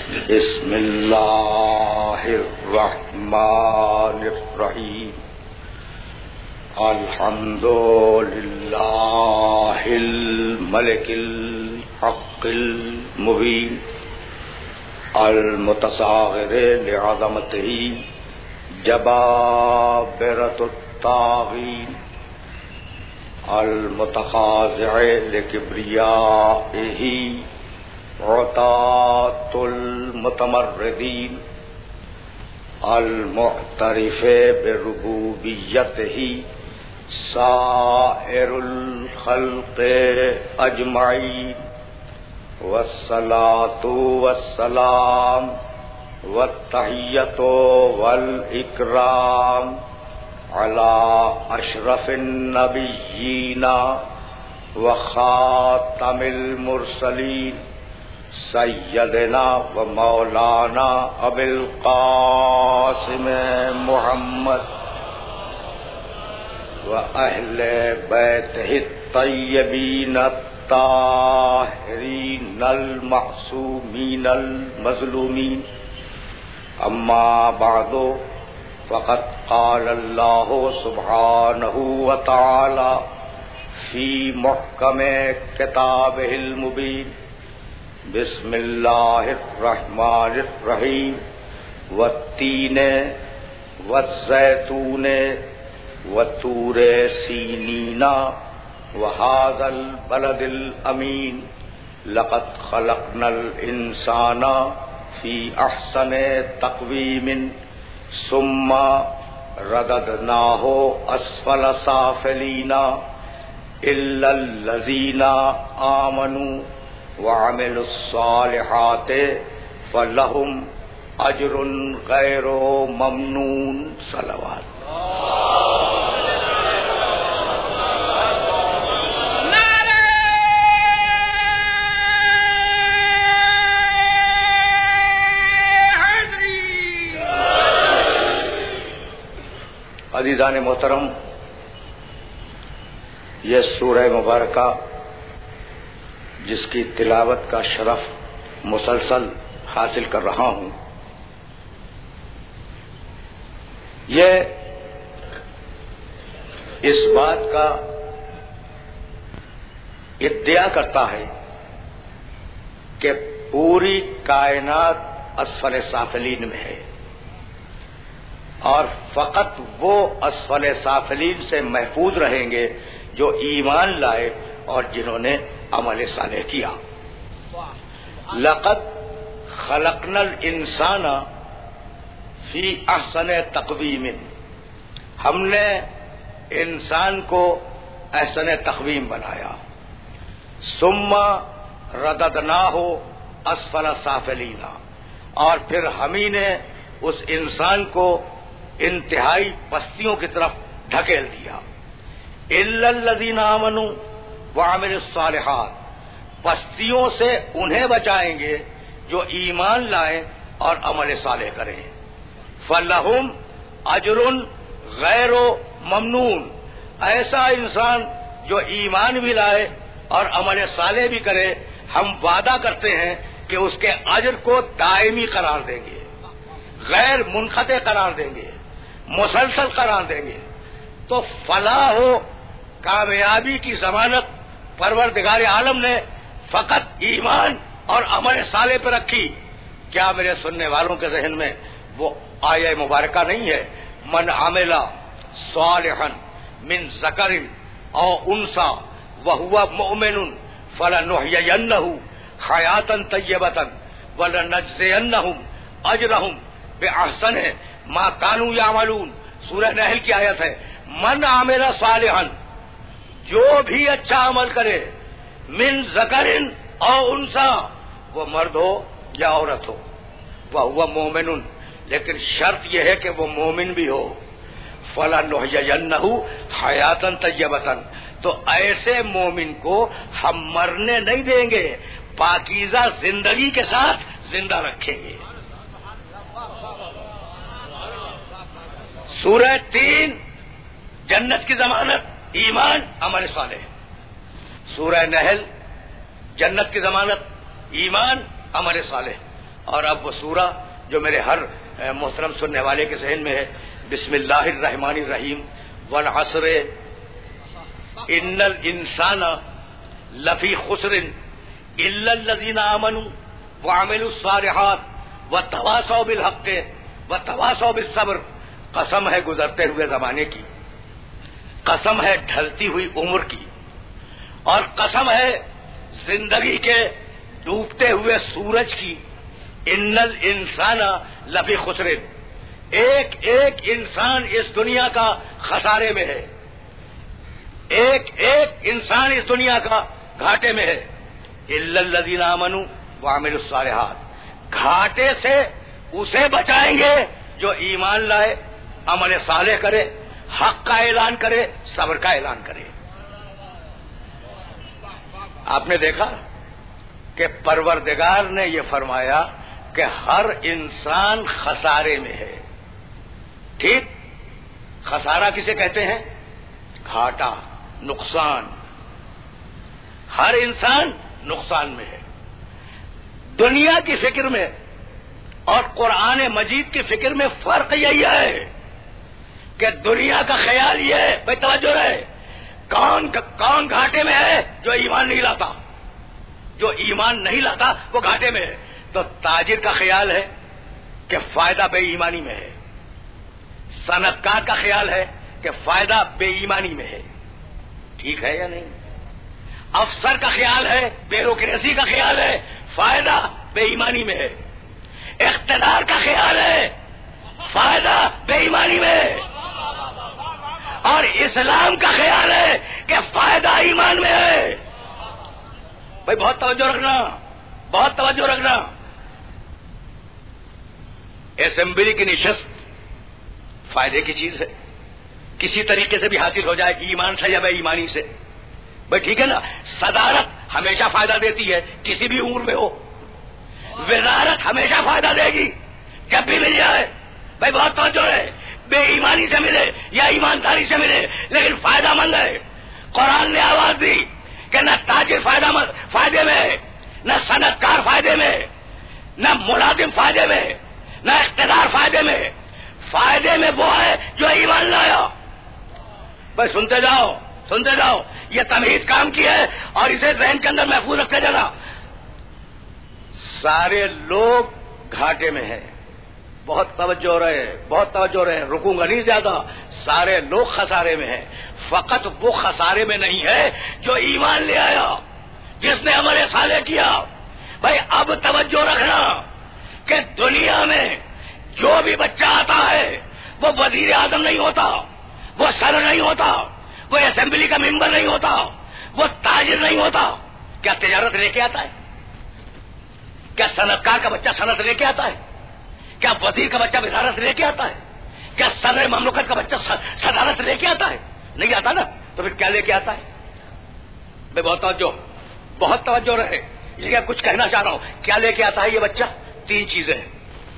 بسم اللہ الرحمن الرحیم الحمد للہ الملک الحق المبین المتصاغر لعظمتہ جبابرۃ الطاغین المتخاضع لکبریائہ عطاة المتمردین المعترف بربوبیتہ سائر الخلق اجمعین والصلاة والسلام والتحیۃ والاکرام علی اشرف النبیین وخاتم المرسلین سیدنا و مولانا ابی القاسم محمد و اہل بیتہ الطیبین الطاہرین المعصومین المظلومین اما بعد فقد قال اللہ سبحانہ وتعالی فی محکم کتابہ المبین بسم اللہ الرحمن الرحیم والتین والزیتون وطور سینین وہذا البلد الامین لقد خلقنا الانسان فی احسن تقویم ثم رددناہ اسفل سافلین الا الذین آمنوا وعملوا الصالحات فلهم اجر غیر ممنون صلوات عزیزان محترم، یہ سورہ مبارکہ جس کی تلاوت کا شرف مسلسل حاصل کر رہا ہوں، یہ اس بات کا ادعا کرتا ہے کہ پوری کائنات اسفل سافلین میں ہے، اور فقط وہ اسفل سافلین سے محفوظ رہیں گے جو ایمان لائے اور جنہوں نے عمل صالح کیا۔ لقد خلقنا الانسان فی احسن تقویم، ہم نے انسان کو احسن تقویم بنایا، ثم رددناہ اسفل سافلین، اور پھر ہم ہی نے اس انسان کو انتہائی پستیوں کی طرف ڈھکیل دیا۔ الا الذین آمنوا وعملوا الصالحات، پستیوں سے انہیں بچائیں گے جو ایمان لائیں اور عمل صالح کریں۔ فلہم اجر غیر ممنون، ایسا انسان جو ایمان بھی لائے اور عمل صالح بھی کرے، ہم وعدہ کرتے ہیں کہ اس کے اجر کو دائمی قرار دیں گے، غیر منقطع قرار دیں گے، مسلسل قرار دیں گے۔ تو فلاح و کامیابی کی ضمانت پروردگار عالم نے فقط ایمان اور عمل صالح پہ رکھی۔ کیا میرے سننے والوں کے ذہن میں وہ آیہ مبارکہ نہیں ہے؟ من عمل صالحا من ذکر او انثی وہو مؤمن فلنحیینہ حیاتا طیبۃ ولنجزینہم اجرہم باحسن ما کانوا یعملون، سورہ نحل کی آیت ہے۔ من عمل صالحا، جو بھی اچھا عمل کرے، من ذکر او انثی، وہ مرد ہو یا عورت ہو، وہو مومن، لیکن شرط یہ ہے کہ وہ مومن بھی ہو، فلنحیینہ حیاتا طیبۃ، تو ایسے مومن کو ہم مرنے نہیں دیں گے، پاکیزہ زندگی کے ساتھ زندہ رکھیں گے۔ سورہ 3 جنت کی ضمانت، ایمان عمل صالح۔ سورہ نحل جنت کی ضمانت، ایمان عمل صالح۔ اور اب وہ سورہ جو میرے ہر محترم سننے والے کے ذہن میں ہے، بسم اللہ الرحمن الرحیم، والعصر ان الانسان لفی خسر الا الذین آمنوا وعملوا الصالحات وتواصوا بالحق وتواصوا بالصبر. قسم ہے گزرتے ہوئے زمانے کی، قسم ہے ڈھلتی ہوئی عمر کی، اور قسم ہے زندگی کے ڈوبتے ہوئے سورج کی. ان الانسان لفی خسر، ایک ایک انسان اس دنیا کا خسارے میں ہے، ایک ایک انسان اس دنیا کا گھاٹے میں ہے. الا الذین آمنوا وعملوا الصالحات، گھاٹے سے اسے بچائیں گے جو ایمان لائے، عمل صالح کرے، حق کا اعلان کرے، صبر کا اعلان کرے. آپ نے دیکھا کہ پروردگار نے یہ فرمایا کہ ہر انسان خسارے میں ہے. ٹھیک، خسارہ کسے کہتے ہیں؟ گھاٹا، نقصان. ہر انسان نقصان میں ہے. دنیا کی فکر میں اور قرآن مجید کی فکر میں فرق یہی ہے کہ دنیا کا خیال یہ ہے، بھائی توجہ رہے، کون گھاٹے میں ہے؟ جو ایمان نہیں لاتا. جو ایمان نہیں لاتا وہ گھاٹے میں ہے. تو تاجر کا خیال ہے کہ فائدہ بے ایمانی میں ہے، صنعت کار کا خیال ہے کہ فائدہ بے ایمانی میں ہے. ٹھیک ہے یا نہیں؟ افسر کا خیال ہے، بیوروکریسی کا خیال ہے، فائدہ بے ایمانی میں ہے. اقتدار کا خیال ہے، فائدہ بے ایمانی میں ہے. اور اسلام کا خیال ہے کہ فائدہ ایمان میں ہے. بھائی بہت توجہ رکھنا، بہت توجہ رکھنا. اسمبلی کی نشست فائدے کی چیز ہے، کسی طریقے سے بھی حاصل ہو جائے، ایمان سے یا بے ایمانی سے. بھائی ٹھیک ہے نا. صدارت ہمیشہ فائدہ دیتی ہے، کسی بھی عمر میں ہو. وزارت ہمیشہ فائدہ دے گی جب بھی مل جائے. بھائی بہت توجہ ہے، بے ایمانی سے ملے یا ایمانداری سے ملے لیکن فائدہ مند ہے. قرآن نے آواز دی کہ نہ تاجر فائدے میں، نہ صنعت کار فائدے میں، نہ ملازم فائدے میں، نہ اقتدار فائدے میں. فائدے میں وہ ہے جو ایمان لایا. بھائی سنتے جاؤ، سنتے جاؤ. یہ تمہید کام کی ہے اور اسے ذہن کے اندر محفوظ رکھتے جانا. سارے لوگ گھاٹے میں ہیں. بہت توجہ رہے، بہت توجہ رہے. رکوں گا نہیں زیادہ. سارے لوگ خسارے میں ہیں. فقط وہ خسارے میں نہیں ہے جو ایمان لے آیا، جس نے عمل صالح کیا. بھائی اب توجہ رکھنا کہ دنیا میں جو بھی بچہ آتا ہے وہ وزیر اعظم نہیں ہوتا، وہ صدر نہیں ہوتا، وہ اسمبلی کا ممبر نہیں ہوتا، وہ تاجر نہیں ہوتا. کیا تجارت لے کے آتا ہے؟ کیا صنعت کار کا بچہ صنعت لے کے آتا ہے؟ کیا وزیر کا بچہ وزارت لے کے آتا ہے؟ کیا صدر مملکت کا بچہ صدارت لے کے آتا ہے؟ نہیں آتا نا. تو پھر کیا لے کے آتا ہے؟ میں بہت توجہ رہے. یہ کچھ کہنا چاہ رہا ہوں. کیا لے کے آتا ہے یہ بچہ؟ 3 چیزیں ہیں.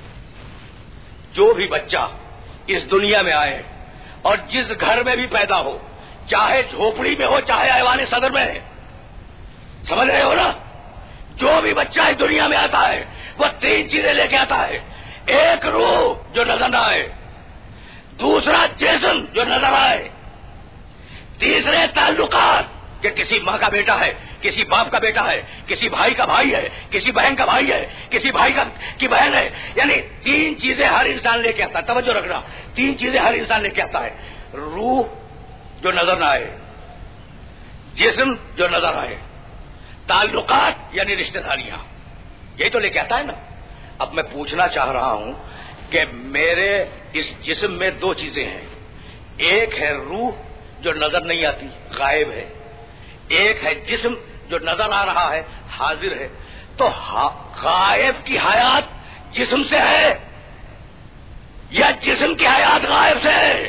جو بھی بچہ اس دنیا میں آئے اور جس گھر میں بھی پیدا ہو، چاہے جھوپڑی میں ہو چاہے ایوان صدر میں، سمجھ رہے ہو نا؟ جو بھی بچہ اس دنیا میں آتا ہے وہ 3 چیزیں لے کے آتا ہے. ایک روح جو نظر نہ آئے، دوسرا جسم جو نظر آئے، تیسرے تعلقات کہ کسی ماں کا بیٹا ہے، کسی باپ کا بیٹا ہے، کسی بھائی کا بھائی ہے، کسی بہن کا بھائی ہے، کسی بھائی کی بہن ہے. یعنی 3 چیزیں ہر انسان لے کے آتا ہے. توجہ رکھنا، 3 چیزیں ہر انسان لے کے آتا ہے. روح جو نظر نہ آئے، جسم جو نظر آئے، تعلقات یعنی رشتہ داریاں. یہی تو لے کے آتا ہے نا. اب میں پوچھنا چاہ رہا ہوں کہ میرے اس جسم میں 2 چیزیں ہیں. ایک ہے روح جو نظر نہیں آتی، غائب ہے. ایک ہے جسم جو نظر آ رہا ہے، حاضر ہے. تو غائب کی حیات جسم سے ہے یا جسم کی حیات غائب سے ہے؟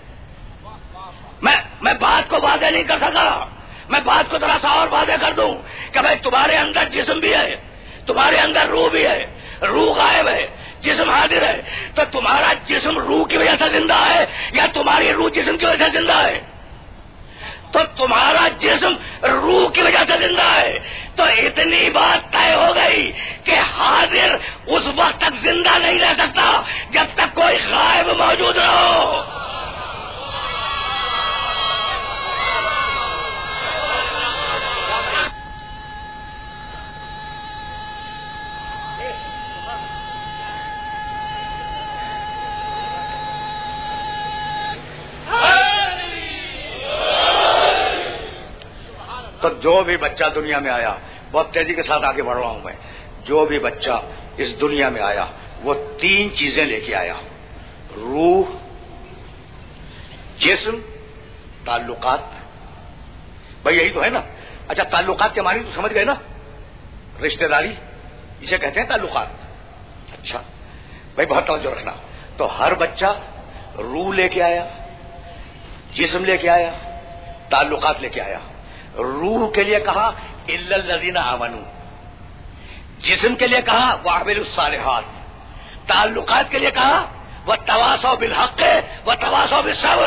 میں بات کو واضح نہیں کر سکا. میں بات کو ذرا سا اور واضح کر دوں کہ بھائی تمہارے اندر جسم بھی ہے، تمہارے اندر روح بھی ہے. روح غائب ہے، جسم حاضر ہے. تو تمہارا جسم روح کی وجہ سے زندہ ہے یا تمہاری روح جسم کی وجہ سے زندہ ہے؟ تو تمہارا جسم روح کی وجہ سے زندہ ہے. تو اتنی بات طے ہو گئی کہ حاضر اس وقت تک زندہ نہیں رہ سکتا جب تک کوئی غائب موجود نہ ہو. تو جو بھی بچہ دنیا میں آیا، بہت تیزی کے ساتھ آگے بڑھ رہا ہوں میں، جو بھی بچہ اس دنیا میں آیا وہ 3 چیزیں لے کے آیا: روح، جسم، تعلقات. بھائی یہی تو ہے نا. اچھا تعلقات کے معنی تو سمجھ گئے نا، رشتہ داری اسے کہتے ہیں تعلقات. اچھا بھائی بہت توجہ رکھنا. تو ہر بچہ روح لے کے آیا، جسم لے کے آیا، تعلقات لے کے آیا. روح کے لیے کہا الا الذین آمنوا، جسم کے لیے کہا وعملوا الصالحات، تعلقات کے لیے کہا وتواصوا بالحق وتواصوا بالصبر.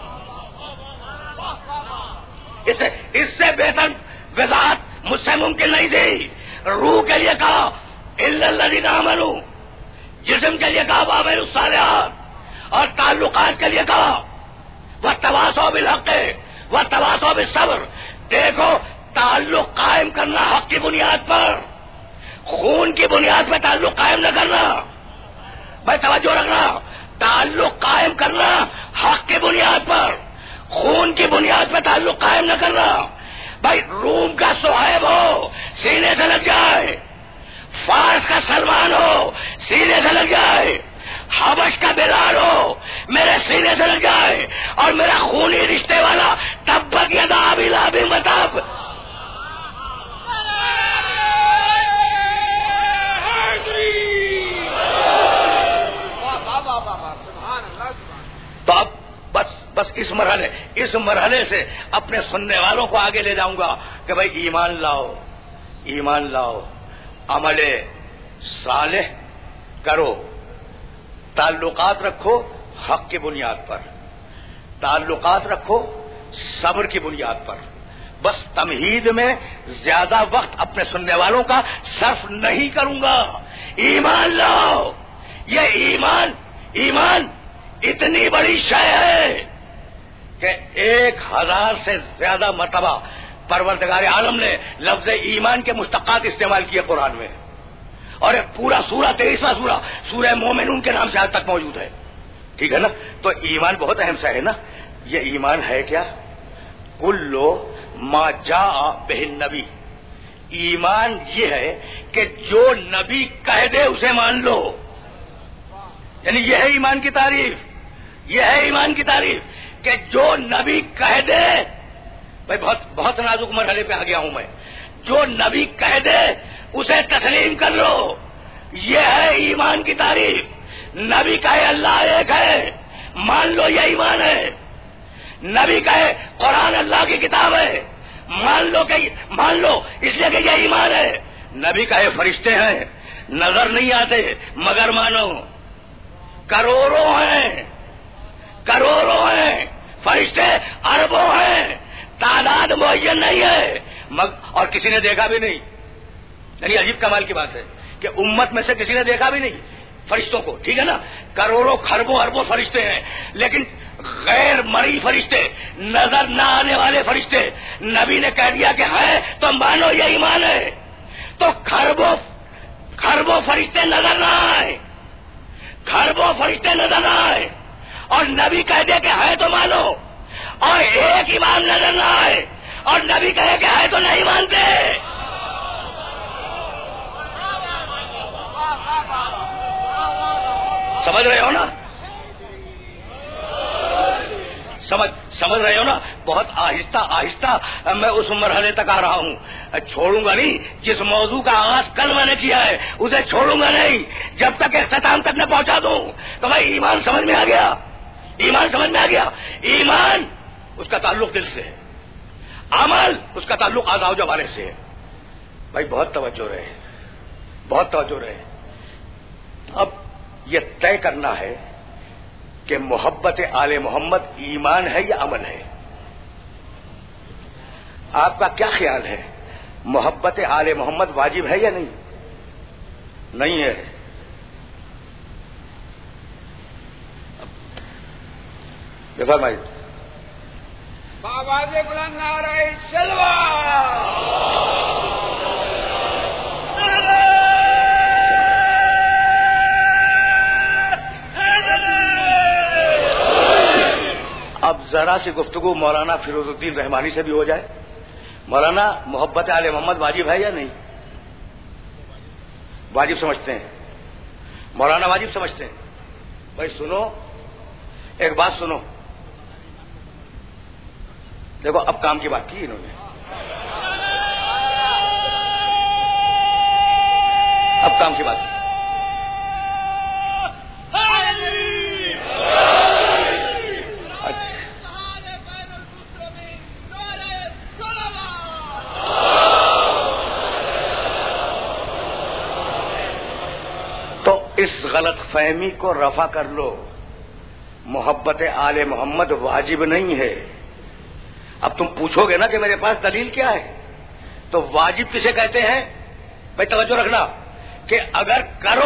اس سے بہتر وضاحت مجھ سے ممکن نہیں تھی. روح کے لیے کہا الا الذین آمنوا، جسم کے لیے کہا وعملوا الصالحات، اور تعلقات کے لیے کہا وتواصوا بالحق وتواصوا بالصبر. دیکھو تعلق قائم کرنا حق کی بنیاد پر، خون کی بنیاد پہ تعلق قائم نہ کرنا. بھائی توجہ رکھنا، تعلق قائم کرنا حق کی بنیاد پر، خون کی بنیاد پہ تعلق قائم نہ کرنا. بھائی روم کا صہیب ہو سینے سے لگ جائے، فارس کا سلمان ہو سینے سے لگ جائے، حبش کا بلال ہو میرے سینے سے لگ جائے، اور میرا خونی رشتے والا تبت یدا ابی لہب وتب. تو اب بس اس مرحلے سے اپنے سننے والوں کو آگے لے جاؤں گا کہ بھائی ایمان لاؤ، عمل صالح کرو، تعلقات رکھو حق کی بنیاد پر، تعلقات رکھو صبر کی بنیاد پر. بس تمہید میں زیادہ وقت اپنے سننے والوں کا صرف نہیں کروں گا. ایمان لاؤ. یہ ایمان اتنی بڑی شے ہے کہ 1000 سے زیادہ مرتبہ پروردگار عالم نے لفظ ایمان کے مشتقات استعمال کیے قرآن میں، اور ایک پورا سورہ 23واں سورہ مومنون کے نام سے آج تک موجود ہے. ٹھیک ہے نا. تو ایمان بہت اہم سا ہے نا. یہ ایمان ہے کیا؟ کلو ما جاء بہ النبی. ایمان یہ ہے کہ جو نبی کہہ دے اسے مان لو. یعنی یہ ہے ایمان کی تعریف، یہ ہے ایمان کی تعریف کہ جو نبی کہہ دے. بھائی بہت نازک مرحلے پہ آ گیا ہوں میں. جو نبی کہہ دے اسے تسلیم کر لو. یہ ہے ایمان کی تعریف. نبی کہے اللہ ایک ہے، مان لو، یہ ایمان ہے. نبی کہے قرآن اللہ کی کتاب ہے، مان لو اس لیے کہ یہ ایمان ہے. نبی کہے فرشتے ہیں، نظر نہیں آتے مگر مانو. کروڑوں ہیں فرشتے، اربوں ہیں، تعداد معین نہیں ہے، اور کسی نے دیکھا بھی نہیں. یعنی عجیب کمال کی بات ہے کہ امت میں سے کسی نے دیکھا بھی نہیں فرشتوں کو. ٹھیک ہے نا. کروڑوں خربوں اربوں فرشتے ہیں، لیکن غیر مرئی فرشتے، نظر نہ آنے والے فرشتے نبی نے کہہ دیا کہ ہے تو مانو یہ ایمان ہے. تو خربوں فرشتے نظر نہ آئے، خربوں فرشتے نظر نہ آئے، اور نبی کہہ دے کہ ہے تو مانو، اور ایک ایمان نظر نہ آئے اور نبی کہے کہ ہے تو نہیں مانتے. سمجھ رہے ہو نا؟ سمجھ رہے ہو نا؟ بہت آہستہ آہستہ میں اس مرحلے تک آ رہا ہوں. چھوڑوں گا نہیں. جس موضوع کا آغاز کل میں نے کیا ہے اسے چھوڑوں گا نہیں جب تک اختتام تک نہ پہنچا دوں. تو بھائی ایمان سمجھ میں آ گیا. ایمان اس کا تعلق دل سے ہے، عمل اس کا تعلق اعضاء و جوارح سے ہے. بھائی بہت توجہ رہے. اب یہ طے کرنا ہے کہ محبت آل محمد ایمان ہے یا عمل ہے. آپ کا کیا خیال ہے، محبت آل محمد واجب ہے یا نہیں؟ نہیں ہے۔ دیکھو بھائی، آواز بلند نعرہ جلوہ، اب ذرا سی گفتگو مولانا فیروز الدین رحمانی سے بھی ہو جائے۔ مولانا، محبت آل محمد واجب ہے یا نہیں؟ واجب سمجھتے ہیں مولانا، واجب سمجھتے ہیں؟ بھائی سنو، ایک بات سنو، دیکھو اب کام کی بات کی انہوں نے، اب کام کی بات کی۔ اس غلط فہمی کو رفع کر لو، محبت آل محمد واجب نہیں ہے۔ اب تم پوچھو گے نا کہ میرے پاس دلیل کیا ہے، تو واجب کسے کہتے ہیں؟ بھائی توجہ رکھنا کہ اگر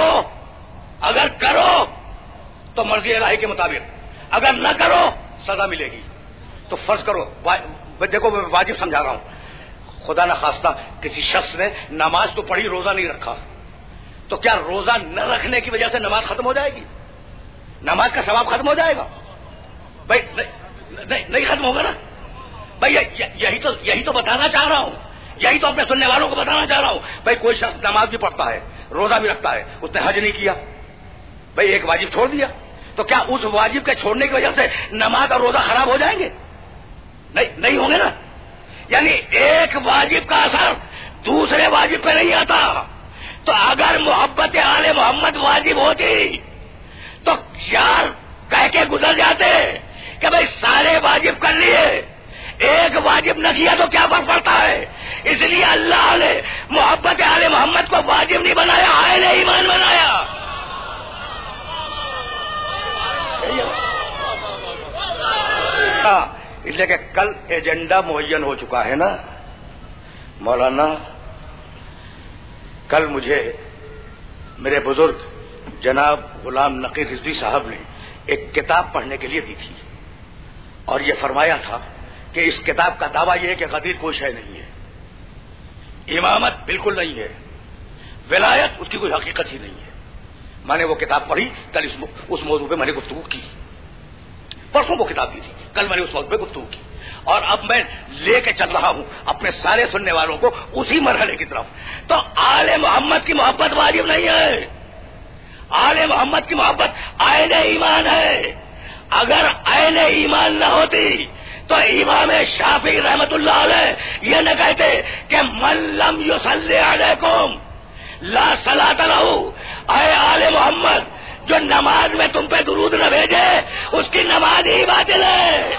کرو تو مرضی الہی کے مطابق، اگر نہ کرو سزا ملے گی۔ تو فرض کرو، دیکھو میں واجب سمجھا رہا ہوں، خدا نہ خواستہ کسی شخص نے نماز تو پڑھی، روزہ نہیں رکھا، تو کیا روزہ نہ رکھنے کی وجہ سے نماز ختم ہو جائے گی؟ نماز کا ثواب ختم ہو جائے گا؟ بھائی نہیں ختم ہوگا نا۔ بھائی یہی تو بتانا چاہ رہا ہوں، یہی تو اپنے سننے والوں کو بتانا چاہ رہا ہوں۔ بھائی کوئی شخص نماز بھی پڑھتا ہے، روزہ بھی رکھتا ہے، اس نے حج نہیں کیا، بھائی ایک واجب چھوڑ دیا، تو کیا اس واجب کے چھوڑنے کی وجہ سے نماز اور روزہ خراب ہو جائیں گے؟ نہیں ہوں گے نا۔ یعنی ایک واجب کا اثر دوسرے واجب پہ نہیں آتا۔ تو اگر محبت آل محمد واجب ہوتی تو یار کہہ کے گزر جاتے کہ بھائی سارے واجب کر لیے، ایک واجب نہ کیا تو کیا فرق پڑتا ہے؟ اس لیے اللہ نے محبت آل محمد کو واجب نہیں بنایا، آئین ایمان بنایا۔ اس لیے کہ کل ایجنڈا معین ہو چکا ہے نا مولانا۔ کل مجھے میرے بزرگ جناب غلام نقی رضوی صاحب نے ایک کتاب پڑھنے کے لیے دی تھی، اور یہ فرمایا تھا کہ اس کتاب کا دعویٰ یہ ہے کہ غدیر کوئی شے نہیں ہے، امامت بالکل نہیں ہے، ولایت اس کی کوئی حقیقت ہی نہیں ہے۔ میں نے وہ کتاب پڑھی، کل اس موضوع پہ میں نے گفتگو کی، پرسوں وہ کتاب دی تھی، کل میں نے اس موضوع پہ گفتگو کی، اور اب میں لے کے چل رہا ہوں اپنے سارے سننے والوں کو اسی مرحلے کی طرف۔ تو آل محمد کی محبت واجب نہیں ہے، آل محمد کی محبت آئین ایمان ہے۔ اگر آئین ایمان نہ ہوتی تو امام شافعی رحمت اللہ علیہ یہ نہ کہتے کہ من لم یصلی علیکم لا صلاۃ لہ، اے آل محمد جو نماز میں تم پہ درود نہ بھیجے اس کی نماز ہی باطل ہے۔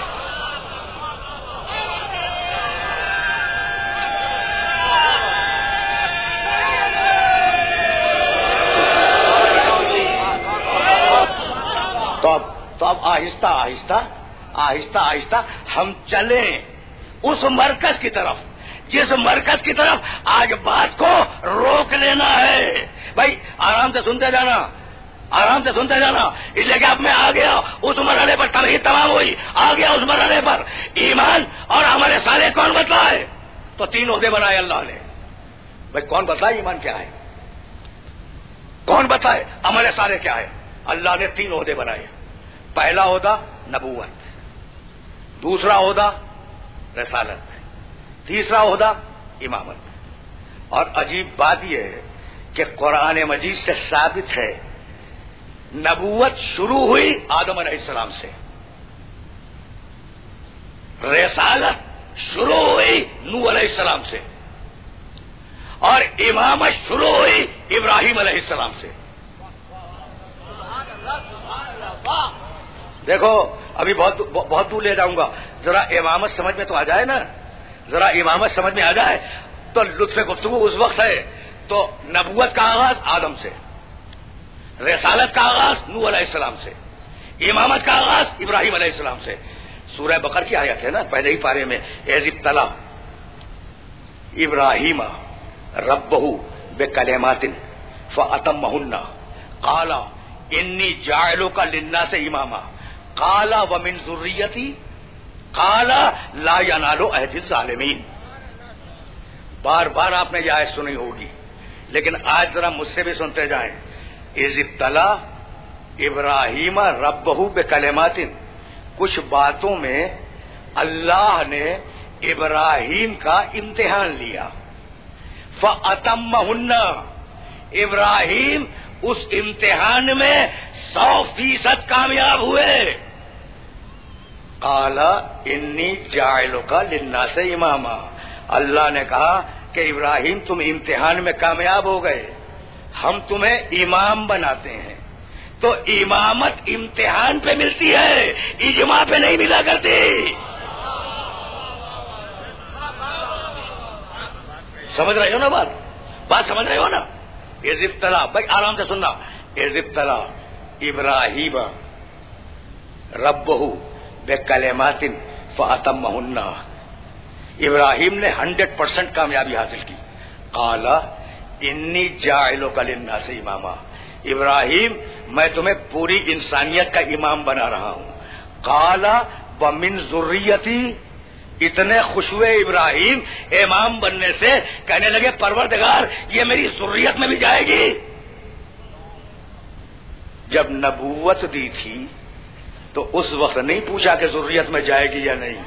تو اب آہستہ آہستہ ہم چلیں اس مرکز کی طرف، جس مرکز کی طرف آج بات کو روک لینا ہے۔ بھائی آرام سے سنتے جانا، آرام سے سنتے جانا، اس لیے کہ اب میں آ گیا اس مرحلے پر، توحید تمام ہوئی، آ گیا اس مرحلے پر ایمان اور ہمارے سارے کون بتلائے؟ تو 3 عہدے بنائے اللہ نے۔ بھائی کون بتلائے ایمان کیا ہے؟ کون بتائے عمل سارے کیا ہے؟ اللہ نے 3 عہدے بنائے۔ پہلا عہدہ نبوت، دوسرا عہدہ رسالت، تیسرا عہدہ امامت۔ اور عجیب بات یہ ہے کہ قرآن مجید سے ثابت ہے نبوت شروع ہوئی آدم علیہ السلام سے، رسالت شروع ہوئی نوح علیہ السلام سے، اور امامت شروع ہوئی ابراہیم علیہ السلام سے۔ دیکھو ابھی بہت دور لے جاؤں گا، ذرا امامت سمجھ میں تو آ جائے نا، ذرا امامت سمجھ میں آ جائے تو لطف گفتگو اس وقت ہے۔ تو نبوت کا آغاز آدم سے، رسالت کا آغاز نوح علیہ السلام سے، امامت کا آغاز ابراہیم علیہ السلام سے۔ سورہ بقرہ کی آیت ہے نا، پہلے ہی پارے میں، اذ ابتلا ابراہیم ربہ بکلمات فاتمہن قال انی جاعلک للناس اماما قال ومن ذریتی قال لا ینال عہد الظالمین. بار بار آپ نے یہ آیت سنی ہوگی، لیکن آج ذرا مجھ سے بھی سنتے جائیں. اذ ابتلا ابراہیم ربہ بکلمات، کچھ باتوں میں اللہ نے ابراہیم کا امتحان لیا. فاتمہن، ابراہیم اس امتحان میں 100% کامیاب ہوئے. قال انی جاعلک للناس اماما، اللہ نے کہا کہ ابراہیم تم امتحان میں کامیاب ہو گئے، ہم تمہیں امام بناتے ہیں. تو امامت امتحان پہ ملتی ہے، اجماع پہ نہیں ملا کرتی. سمجھ رہے ہو نا بات سمجھ رہے ہو نا. اذ ابتلا، بھائی آرام سے سننا. اذ ابتلا ابراہیم ربہ بکلمات فاتمہن، ابراہیم نے 100% کامیابی حاصل کی. قال انی جاعلک للناس اماما، ابراہیم میں تمہیں پوری انسانیت کا امام بنا رہا ہوں. قال ومن ذریتی، اتنے خوش ہوئے ابراہیم امام بننے سے، کہنے لگے پروردگار یہ میری ذریت میں بھی جائے گی. جب نبوت دی تھی تو اس وقت نہیں پوچھا کہ ذریت میں جائے گی یا نہیں.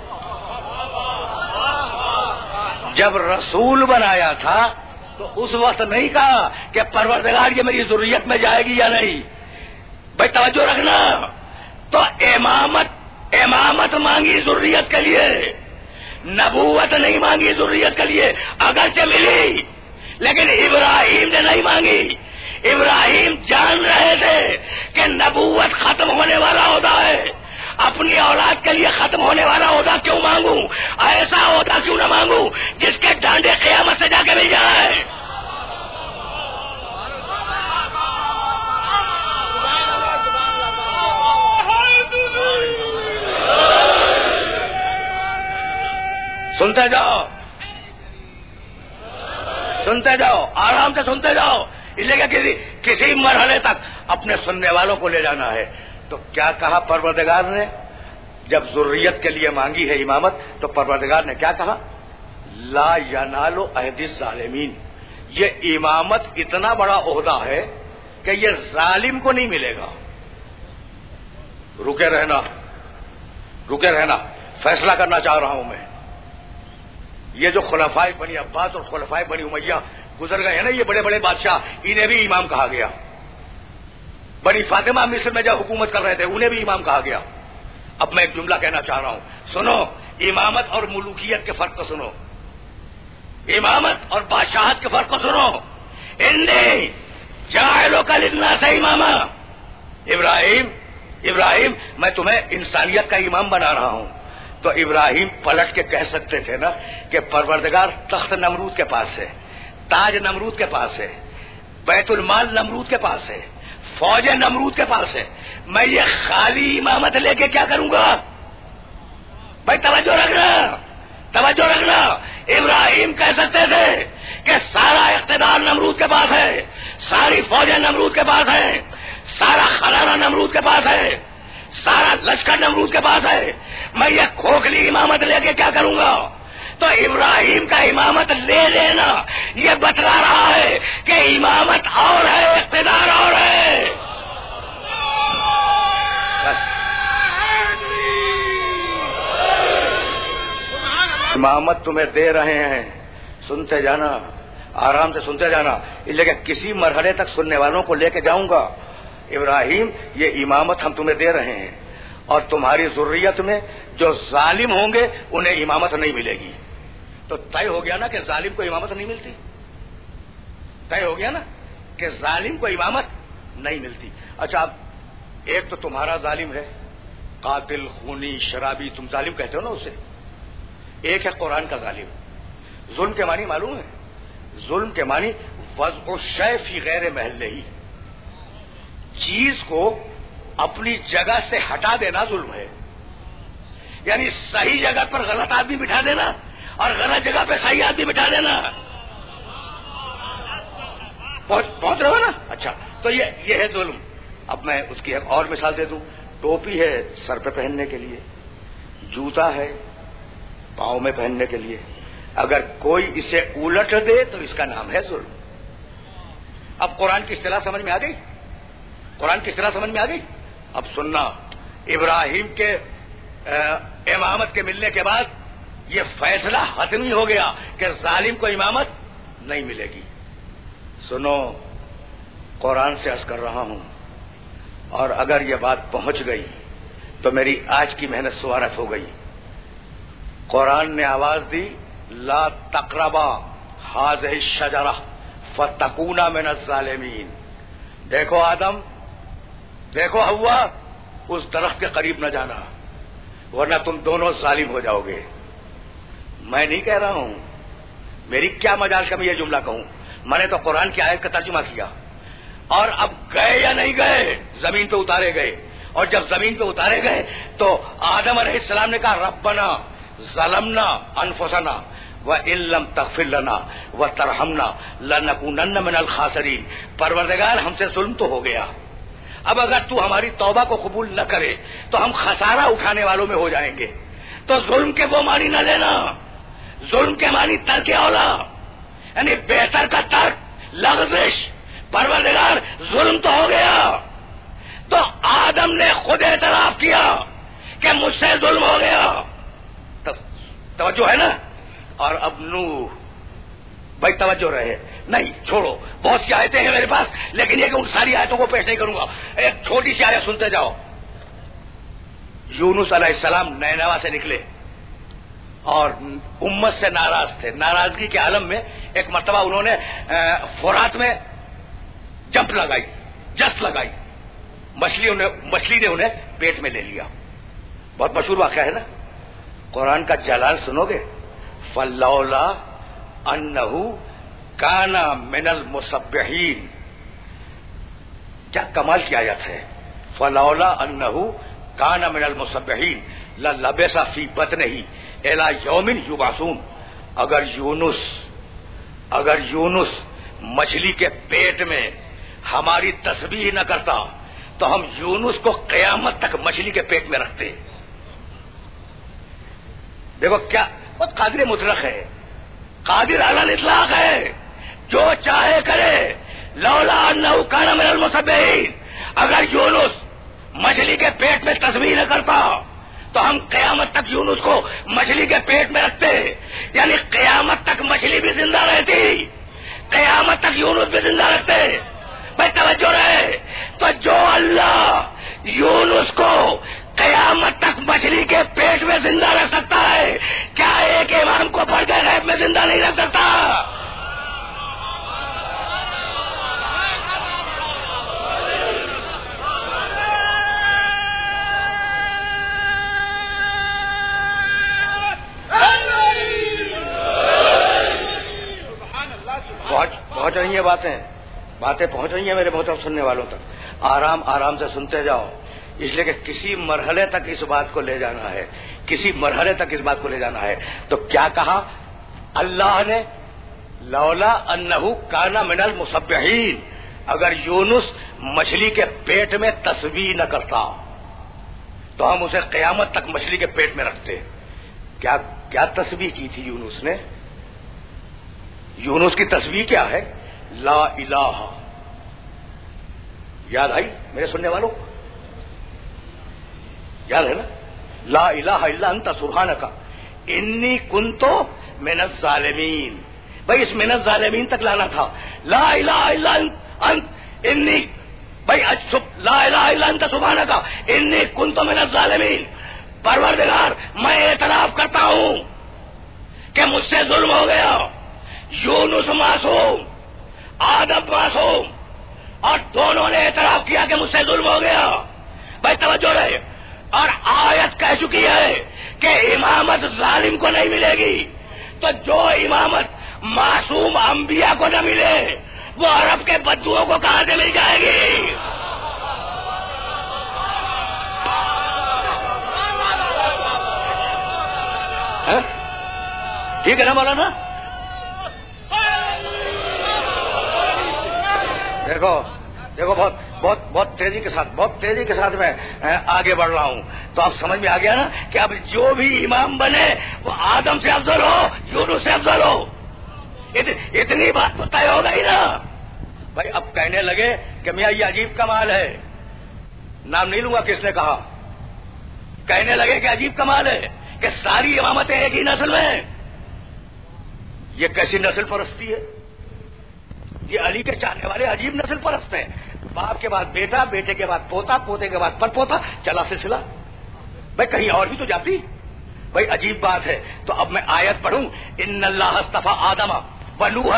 جب رسول بنایا تھا تو اس وقت نہیں کہا کہ پروردگار یہ میری ذریت میں جائے گی یا نہیں. بھائی توجہ رکھنا. تو امامت مانگی ذریت کے لیے، نبوت نہیں مانگی ذریت کے لیے. اگرچہ ملی لیکن ابراہیم نے نہیں مانگی. ابراہیم جان رہے تھے کہ نبوت ختم ہونے والا ہوتا ہے، اپنی اولاد کے لیے ختم ہونے والا عہدہ کیوں مانگوں، ایسا عہدہ کیوں نہ مانگوں جس کے ڈانڈے قیامت سے جا کے مل جائے. سنتے جاؤ آرام سے سنتے جاؤ، اس لیے کہ کسی مرحلے تک اپنے سننے والوں کو لے جانا ہے. تو کیا کہا پروردگار نے جب ذریت کے لیے مانگی ہے امامت؟ تو پروردگار نے کیا کہا؟ لا ینال عہد الظالمین. یہ امامت اتنا بڑا عہدہ ہے کہ یہ ظالم کو نہیں ملے گا. رکے رہنا، فیصلہ کرنا چاہ رہا ہوں میں. یہ جو خلفائے بنی عباس اور خلفائے بنی امیہ گزر گئے ہیں نا، یہ بڑے بڑے بادشاہ، انہیں بھی امام کہا گیا. بنی فاطمہ مصر میں جب حکومت کر رہے تھے انہیں بھی امام کہا گیا. اب میں ایک جملہ کہنا چاہ رہا ہوں، سنو. امامت اور ملوکیت کے فرق کو سنو، امامت اور بادشاہت کے فرق کو سنو. انی جاعلک للناس اماما، ابراہیم میں تمہیں انسانیت کا امام بنا رہا ہوں. تو ابراہیم پلٹ کے کہہ سکتے تھے نا کہ پروردگار تخت نمرود کے پاس ہے، تاج نمرود کے پاس ہے، بیت المال نمرود کے پاس ہے، فوج نمرود کے پاس ہے، میں یہ خالی امامت لے کے کیا کروں گا؟ بھائی توجہ رکھنا. ابراہیم کہہ سکتے تھے کہ سارا اقتدار نمرود کے پاس ہے، ساری فوجیں نمرود کے پاس ہے، سارا خزانہ نمرود کے پاس ہے، سارا لشکر نمرود کے پاس ہے، میں یہ کھوکھلی امامت لے کے کیا کروں گا؟ تو ابراہیم کا امامت لے لینا یہ بتلا رہا ہے کہ امامت اور ہے، اقتدار اور ہے. امامت تمہیں دے رہے ہیں، سنتے جانا، آرام سے سنتے جانا. اس لیے کہ کسی مرحلے تک سننے والوں کو لے کے جاؤں گا. ابراہیم یہ امامت ہم تمہیں دے رہے ہیں، اور تمہاری ذریت میں جو ظالم ہوں گے انہیں امامت نہیں ملے گی. تو طے ہو گیا نا کہ ظالم کو امامت نہیں ملتی. طے ہو گیا نا کہ ظالم کو امامت نہیں ملتی. اچھا اب ایک تو تمہارا ظالم ہے، قاتل، خونی، شرابی، تم ظالم کہتے ہو نا اسے. ایک ہے قرآن کا ظالم. ظلم کے معنی معلوم ہے؟ ظلم کے معنی وضع الشیء فی غیر محلہ، چیز کو اپنی جگہ سے ہٹا دینا ظلم ہے. یعنی صحیح جگہ پر غلط آدمی بٹھا دینا اور غلط جگہ پہ صحیح آدمی بٹھا دینا. پہنچ رہے ہو نا؟ اچھا، تو یہ ہے ظلم. اب میں اس کی ایک اور مثال دے دوں. ٹوپی ہے سر پہ پہننے کے لیے، جوتا ہے پاؤں میں پہننے کے لیے، اگر کوئی اسے الٹ دے تو اس کا نام ہے ظلم. اب قرآن کی اصطلاح سمجھ میں آ گئی؟ قرآن کی اصطلاح سمجھ میں آ گئی؟ اب سننا، ابراہیم کے امامت کے ملنے کے بعد یہ فیصلہ حتمی ہو گیا کہ ظالم کو امامت نہیں ملے گی. سنو، قرآن سے عرض کر رہا ہوں، اور اگر یہ بات پہنچ گئی تو میری آج کی محنت سوارت ہو گئی. قرآن نے آواز دی، لا تقربا هذه الشجرہ فتکونا من الظالمین. دیکھو آدم، دیکھو حوا، اس درخت کے قریب نہ جانا ورنہ تم دونوں ظالم ہو جاؤ گے. میں نہیں کہہ رہا ہوں، میری کیا مجال کا میں یہ جملہ کہوں، میں نے تو قرآن کی آیت کا ترجمہ کیا. اور اب گئے یا نہیں گئے، زمین پہ اتارے گئے. اور جب زمین پہ اتارے گئے تو آدم علیہ السلام نے کہا ربنا ظلمنا انفسنا وَإِن لَّمْ تَغْفِرْ لَنَا وَتَرْحَمْنَا لَنَكُونَنَّ مِنَ الْخَاسِرِينَ. پروردگار، ہم سے ظلم تو ہو گیا، اب اگر تو ہماری توبہ کو قبول نہ کرے تو ہم خسارہ اٹھانے والوں میں ہو جائیں گے. تو ظلم کے وہ معنی نہ لینا، ظلم کے معنی ترک اولا، یعنی بہتر کا ترک، لغزش. پروردگار ظلم تو ہو گیا، تو آدم نے خود اعتراف کیا کہ مجھ سے ظلم ہو گیا. توجہ ہے نا؟ اور اب نوح، بھائی توجہ رہے، نہیں چھوڑو، بہت سی آیتیں ہیں میرے پاس، لیکن یہ کہ ان ساری آیتوں کو پیش نہیں کروں گا. ایک چھوٹی سی آیت سنتے جاؤ. یونس علیہ السلام نینوا سے نکلے اور امت سے ناراض تھے. ناراضگی کے عالم میں ایک مرتبہ انہوں نے فرات میں جمپ لگائی، جس لگائی، مچھلی نے انہیں پیٹ میں لے لیا. بہت مشہور واقعہ ہے نا؟ قرآن کا جلال سنو گے، فلولا انہ کان من المسبحین. کیا کمال کی آیت ہے، فلولا انہ کان من المسبحین للبث فی بطنہ الی یوم یبعثون. اگر یونس مچھلی کے پیٹ میں ہماری تسبیح نہ کرتا تو ہم یونس کو قیامت تک مچھلی کے پیٹ میں رکھتے. دیکھو کیا بہت قادر مطلق ہے، قادر علی الاطلاق ہے، جو چاہے کرے. لولا انہ کان من المسبحین، اگر یونس مچھلی کے پیٹ میں تسبیح نہ کرتا تو ہم قیامت تک یونس کو مچھلی کے پیٹ میں رکھتے، یعنی قیامت تک مچھلی بھی زندہ رہتی، قیامت تک یونس بھی زندہ رکھتے. بھائی توجہ رہے. تو جو اللہ یونس کو قیامت تک مچھلی کے پیٹ میں زندہ رکھ سکتا ہے، کیا ایک امام کو پڑھ کے غیب میں زندہ نہیں رکھ سکتا؟ پہنچ رہی ہیں باتیں پہنچ رہی ہیں میرے محترم سننے والوں تک. آرام آرام سے سنتے جاؤ، اس لیے کہ کسی مرحلے تک اس بات کو لے جانا ہے، کسی مرحلے تک اس بات کو لے جانا ہے. تو کیا کہا اللہ نے؟ لولا انہ کان من المسبحین، اگر یونس مچھلی کے پیٹ میں تسبیح نہ کرتا تو ہم اسے قیامت تک مچھلی کے پیٹ میں رکھتے. کیا تسبیح کی تھی یونس نے؟ یونس کی تسبیح کیا ہے؟ لا الہ. یاد آئی میرے سننے والوں؟ یاد ہے نا؟ لا الہ الا انت سبحانک انی کنت من الظالمین. بھائی اس من الظالمین تک لانا تھا. لا الہ الا انت انی، بھائی لا الہ الا انت سبحانک انی کنت من الظالمین. پروردگار میں اعتراف کرتا ہوں کہ مجھ سے ظلم ہو گیا. یونس معصوم، آدم معصوم، اور دونوں نے اعتراف کیا کہ مجھ سے ظلم ہو گیا. بھائی توجہ رہے. اور آیت کہہ چکی ہے کہ امامت ظالم کو نہیں ملے گی. تو جو امامت معصوم انبیاء کو نہ ملے وہ عرب کے بدوؤں کو کہاں سے مل جائے گی؟ ٹھیک ہے نا مولانا؟ دیکھو بہت بہت بہت تیزی کے ساتھ میں آگے بڑھ رہا ہوں، تو اب سمجھ میں آ گیا نا کہ اب جو بھی امام بنے وہ آدم سے افضل ہو، یونس سے افضل ہو، اتنی بات تو طے ہو گئی نا بھائی۔ اب کہنے لگے کہ میاں یہ عجیب کمال ہے، نام نہیں لوں گا کس نے کہا، کہنے لگے کہ عجیب کمال ہے کہ ساری امامتیں ایک ہی نسل میں، یہ کیسی نسل پرستی ہے؟ یہ علی کے چاہنے والے عجیب نسل پرست ہیں، باپ کے بعد بیٹا، بیٹے کے بعد پوتا، پوتے کے بعد پر پوتا، چلا سلسلہ۔ بھائی کہیں اور بھی تو جاتی، بھائی عجیب بات ہے۔ تو اب میں آیت پڑھوں، ان اللہ اصطفیٰ آدم و نوحا،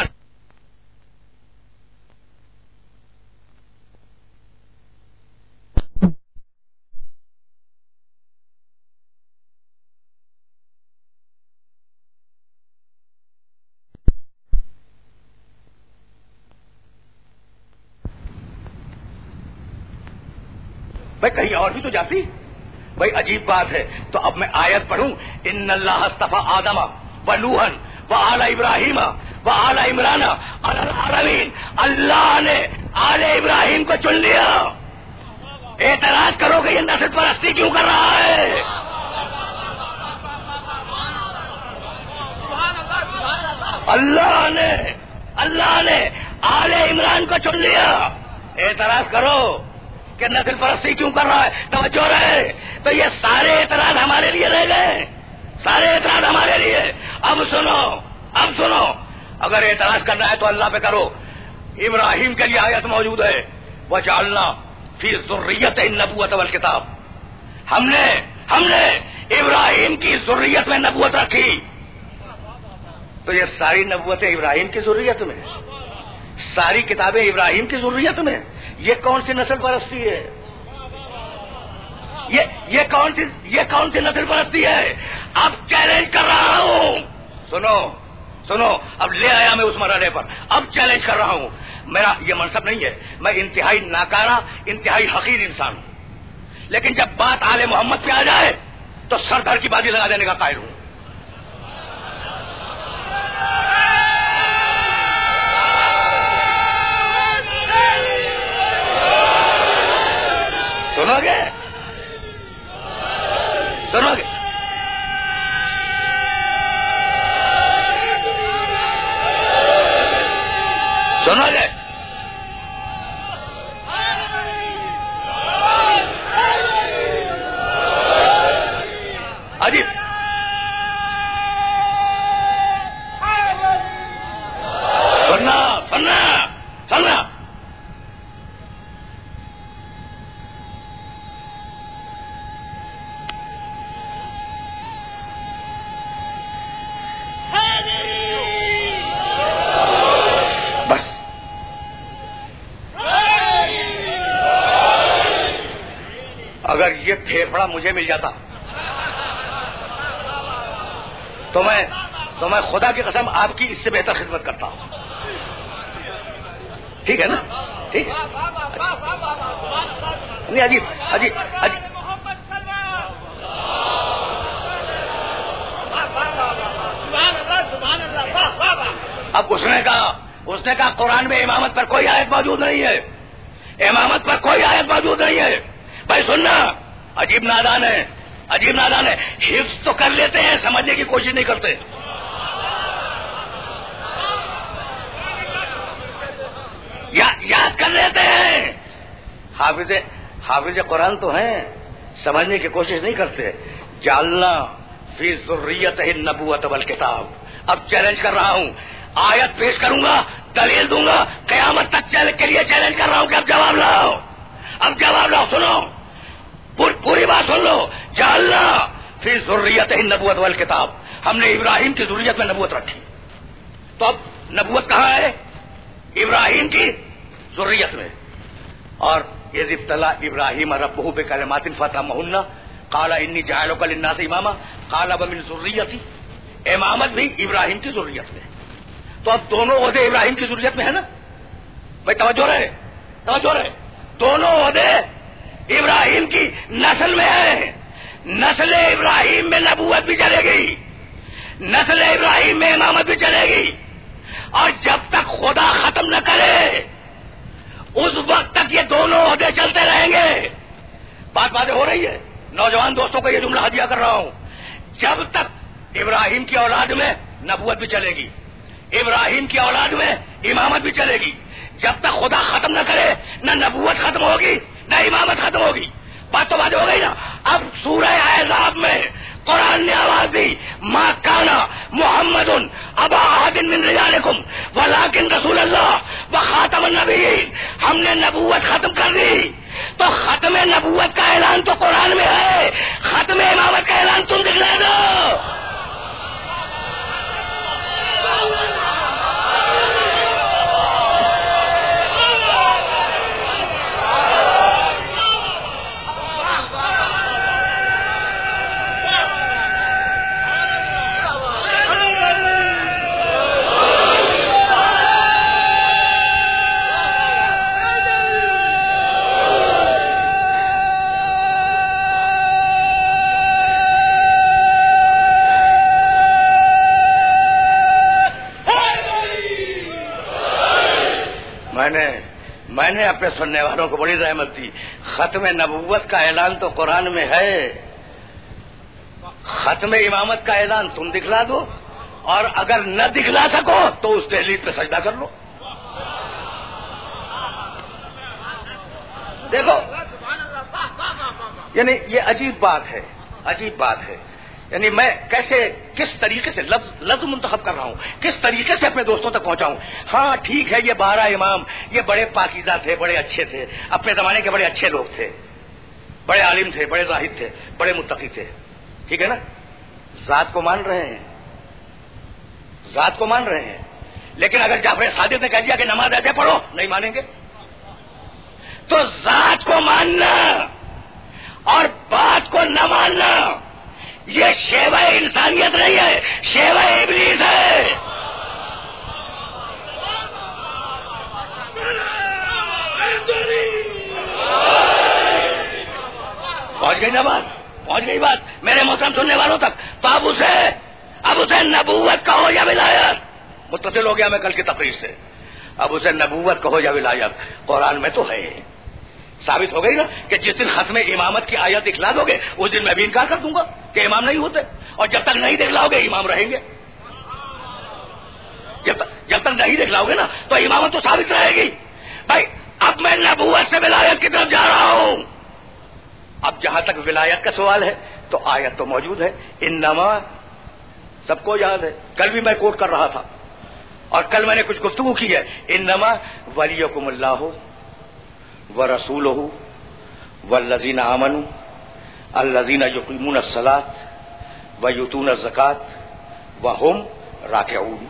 بھائی کہیں اور بھی تو جاتی، بھائی عجیب بات ہے۔ تو اب میں آیت پڑھوں، ان اللہ اصطفیٰ آدم و نوحا و آل ابراہیم و آل عمران علی العالمین، اللہ نے آل ابراہیم کو چن لیا۔ اعتراض کرو کہ یہ نسل پرستی کیوں کر رہا ہے؟ اللہ نے آل عمران کو چن لیا، اعتراض کرو کہ نسل پرستی کیوں کر رہا ہے؟ توجہ رہے تو یہ سارے اعتراض ہمارے لیے رہ گئے، سارے اعتراض ہمارے لیے۔ اب سنو، اگر اعتراض کرنا ہے تو اللہ پہ کرو۔ ابراہیم کے لیے آیت موجود ہے، وَجَعَلْنَا فِي ذُرِّيَّتِهِ النَّبُوَّةَ وَالْكِتَابَ، ہم نے ابراہیم کی ذریت میں نبوت رکھی۔ تو یہ ساری نبوتیں ابراہیم کی ذریت میں، ساری کتابیں ابراہیم کی ذریت میں، یہ کون سی نسل پرستی ہے؟ یہ کون سی نسل پرستی ہے؟ اب چیلنج کر رہا ہوں، سنو، اب لے آیا میں اس مرحلے پر، اب چیلنج کر رہا ہوں۔ میرا یہ منصب نہیں ہے، میں انتہائی ناکارہ، انتہائی حقیر انسان ہوں، لیکن جب بات آل محمد پہ آ جائے تو سر دھر کی بازی لگا دینے کا قائل ہوں۔ سنو گے؟ سنو گے؟ عجیب، سننا بس اگر یہ پھیپھڑا مجھے مل جاتا تو میں خدا کی قسم آپ کی اس سے بہتر خدمت کرتا ہوں۔ ٹھیک ہے نا؟ ٹھیک ہے؟ نہیں عجیب اب اس نے کہا قرآن میں امامت پر کوئی آیت موجود نہیں ہے، امامت پر کوئی آیت موجود نہیں ہے۔ بھائی سننا، عجیب نادان ہے، حفظ تو کر لیتے ہیں، سمجھنے کی کوشش نہیں کرتے۔ یاد کر لیتے ہیں، حافظ قرآن تو ہیں، سمجھنے کی کوشش نہیں کرتے۔ جعلنا فی ذریتہ النبوۃ والکتاب۔ اب چیلنج کر رہا ہوں، آیت پیش کروں گا، دلیل دوں گا، قیامت تک کے لیے چیلنج کر رہا ہوں کہ اب جواب لاؤ، سنو، پوری بات سن لو۔ جعلنا فی ذریتہ النبوۃ والکتاب، ہم نے ابراہیم کی ذریت میں نبوت رکھی۔ تو اب نبوت کہاں ہے؟ ابراہیم کی ذریت میں۔ اور اذ ابتلی ابراہیم ربہ بکلمات فتمہن قال انی جاعلک للناس اماما قال ومن ذریتی، امامت بھی ابراہیم کی ذریت میں۔ تو اب دونوں عہدے ابراہیم کی ذریت میں ہے نا بھائی؟ توجہ رہے، دونوں عہدے ابراہیم کی نسل میں ہے، نسل ابراہیم میں نبوت بھی چلے گی، نسل ابراہیم میں امامت بھی چلے گی، اور جب تک خدا ختم نہ کرے اس وقت تک یہ دونوں عہدے چلتے رہیں گے۔ بات واضح ہو رہی ہے؟ نوجوان دوستوں کو یہ جملہ ہدیہ کر رہا ہوں، جب تک ابراہیم کی اولاد میں نبوت بھی چلے گی، ابراہیم کی اولاد میں امامت بھی چلے گی، جب تک خدا ختم نہ کرے نہ نبوت ختم ہوگی نہ امامت ختم ہوگی۔ بات تو واضح ہو گئی نا؟ اب سورہ احزاب میں قرآن نے آواز دی، ما کانا محمد ابا احد من رجالکم ولکن رسول اللہ وخاتم النبیین۔ ہم نے نبوت ختم کر دی، تو ختم نبوت کا اعلان تو قرآن میں ہے، ختم امامت کا اعلان تم دکھلا دو۔ میں نے اپنے سننے والوں کو بڑی رحمت دی، ختم نبوت کا اعلان تو قرآن میں ہے، ختم امامت کا اعلان تم دکھلا دو، اور اگر نہ دکھلا سکو تو اس دہلیز پہ سجدہ کر لو۔ دیکھو یعنی یہ عجیب بات ہے، عجیب بات ہے، یعنی میں کیسے کس طریقے سے لفظ منتخب کر رہا ہوں، کس طریقے سے اپنے دوستوں تک پہنچاؤں۔ ہاں ٹھیک ہے، یہ 12 امام یہ بڑے پاکیزہ تھے، بڑے اچھے تھے، اپنے زمانے کے بڑے اچھے لوگ تھے، بڑے عالم تھے، بڑے زاہد تھے، بڑے متقی تھے، ٹھیک ہے نا؟ ذات کو مان رہے ہیں، ذات کو مان رہے ہیں، لیکن اگر جعفر صادق نے کہہ دیا کہ نماز ایسے پڑھو، نہیں مانیں گے۔ تو ذات کو ماننا اور بات کو نہ ماننا یہ شیوہ انسانیت نہیں ہے، شیوہ ابلیس ہے۔ پہنچ گئی نا بات؟ پہنچ گئی بات میرے محترم سننے والوں تک؟ تو اب اسے نبوت کہو یا ولایت، متصل ہو گیا میں کل کی تقریر سے، اب اسے نبوت کہو یا ولایت، قرآن میں تو ہے، ثابت ہو گئی نا کہ جس دن ختم امامت کی آیت دکھلا دو گے اس دن میں بھی انکار کر دوں گا کہ امام نہیں ہوتے، اور جب تک نہیں دکھلاؤ گے امام رہیں گے، جب تک نہیں دکھلاؤ گے نا تو امامت تو ثابت رہے گی۔ بھائی اب میں نبوت سے ولایت کی طرف جا رہا ہوں۔ اب جہاں تک ولایت کا سوال ہے تو آیت تو موجود ہے، انما، سب کو یاد ہے، کل بھی میں کوٹ کر رہا تھا اور کل میں نے کچھ گفتگو کی ہے، انما ولیکم اللہ ورسولہ والذین آمنوا الذین یقیمون الصلاۃ ویؤتون الزکاۃ وہم راکعون۔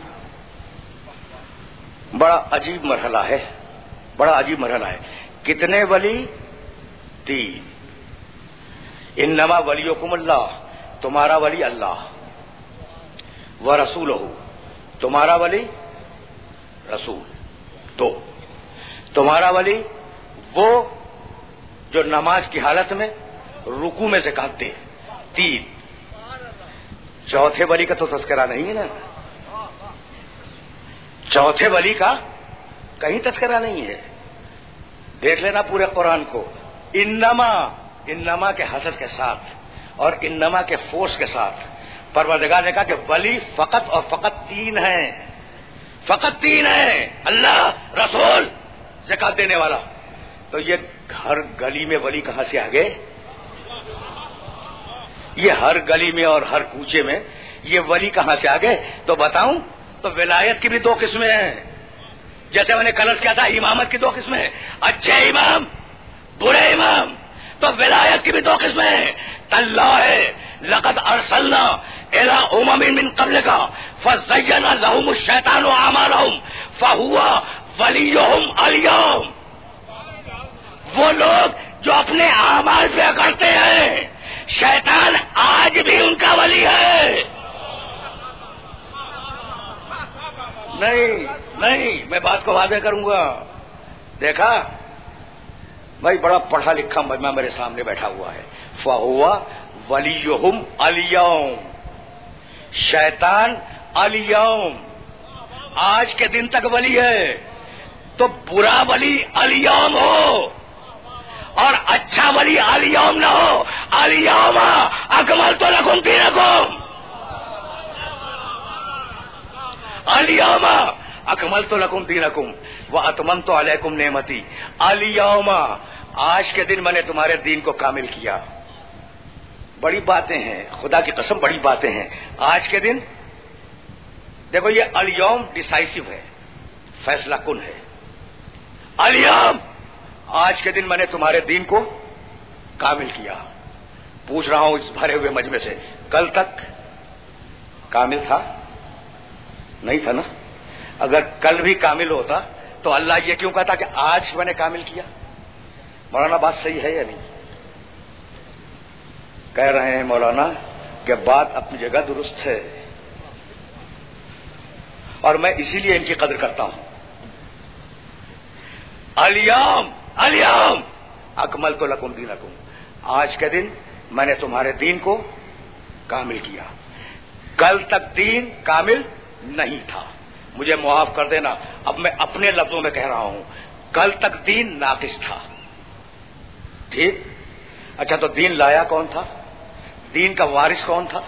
بڑا عجیب مرحلہ ہے، بڑا عجیب مرحلہ ہے۔ کتنے ولی؟ 3۔ انما ولیکم اللہ، تمہارا ولی اللہ، ورسولہ، تمہارا ولی رسول، 2۔ تمہارا ولی وہ جو نماز کی حالت میں رکوع میں زکات دے، 3۔ چوتھے ولی کا تو تذکرہ نہیں ہے نا، چوتھے ولی کا کہیں تذکرہ نہیں ہے۔ دیکھ لینا پورے قرآن کو، انما کے حسد کے ساتھ اور انما کے فورس کے ساتھ پروردگار نے کہا کہ ولی فقط اور فقط 3 ہیں، فقط 3 ہیں، اللہ، رسول، زکات دینے والا۔ تو یہ ہر گلی میں ولی کہاں سے آ گئے؟ یہ ہر گلی میں اور ہر کوچے میں یہ ولی کہاں سے آ گئے؟ تو بتاؤں تو ولایت کی بھی 2 قسمیں ہیں، جیسے میں نے کلر کیا تھا، امامت کی 2 قسمیں ہیں، اچھے امام، برے امام۔ تو ولایت کی بھی 2 قسمیں ہیں، اللہ ہے لقد ارسلنا الى امم من قبلک فزین لهم الشیطان اعمالهم فهو ولیهم اليوم۔ وہ لوگ جو اپنے اعمال پہ کرتے ہیں، شیطان آج بھی ان کا ولی ہے۔ نہیں میں بات کو واضح کروں گا۔ دیکھا بھائی، بڑا پڑھا لکھا مجمع میرے سامنے بیٹھا ہوا ہے، فَهُوَ وَلِيُّهُمْ الْيَوْمَ، شیطان الیوم آج کے دن تک ولی ہے، تو برا ولی الیوم ہو اور اچھا ولی الیوم نہ ہو. الیوم اکملت لکم دینکم، الیوم اکملت لکم دینکم واتممت علیکم نعمتی. الیوم آج کے دن میں نے تمہارے دین کو کامل کیا. بڑی باتیں ہیں، خدا کی قسم بڑی باتیں ہیں. آج کے دن دیکھو یہ الیوم ڈیسائسو ہے، فیصلہ کن ہے. الیوم آج کے دن میں نے تمہارے دین کو کامل کیا. پوچھ رہا ہوں اس بھرے ہوئے مجمع سے، کل تک کامل تھا؟ نہیں تھا نا. اگر کل بھی کامل ہوتا تو اللہ یہ کیوں کہتا کہ آج میں نے کامل کیا؟ مولانا بات صحیح ہے یا نہیں؟ کہہ رہے ہیں مولانا کہ بات اپنی جگہ درست ہے، اور میں اسی لیے ان کی قدر کرتا ہوں. الیوم الیوم اکملت لکم دینکم، آج کے دن میں نے تمہارے دین کو کامل کیا. کل تک دین کامل نہیں تھا. مجھے معاف کر دینا، اب میں اپنے لفظوں میں کہہ رہا ہوں، کل تک دین ناقص تھا. ٹھیک؟ اچھا تو دین لایا کون تھا؟ دین کا وارث کون تھا؟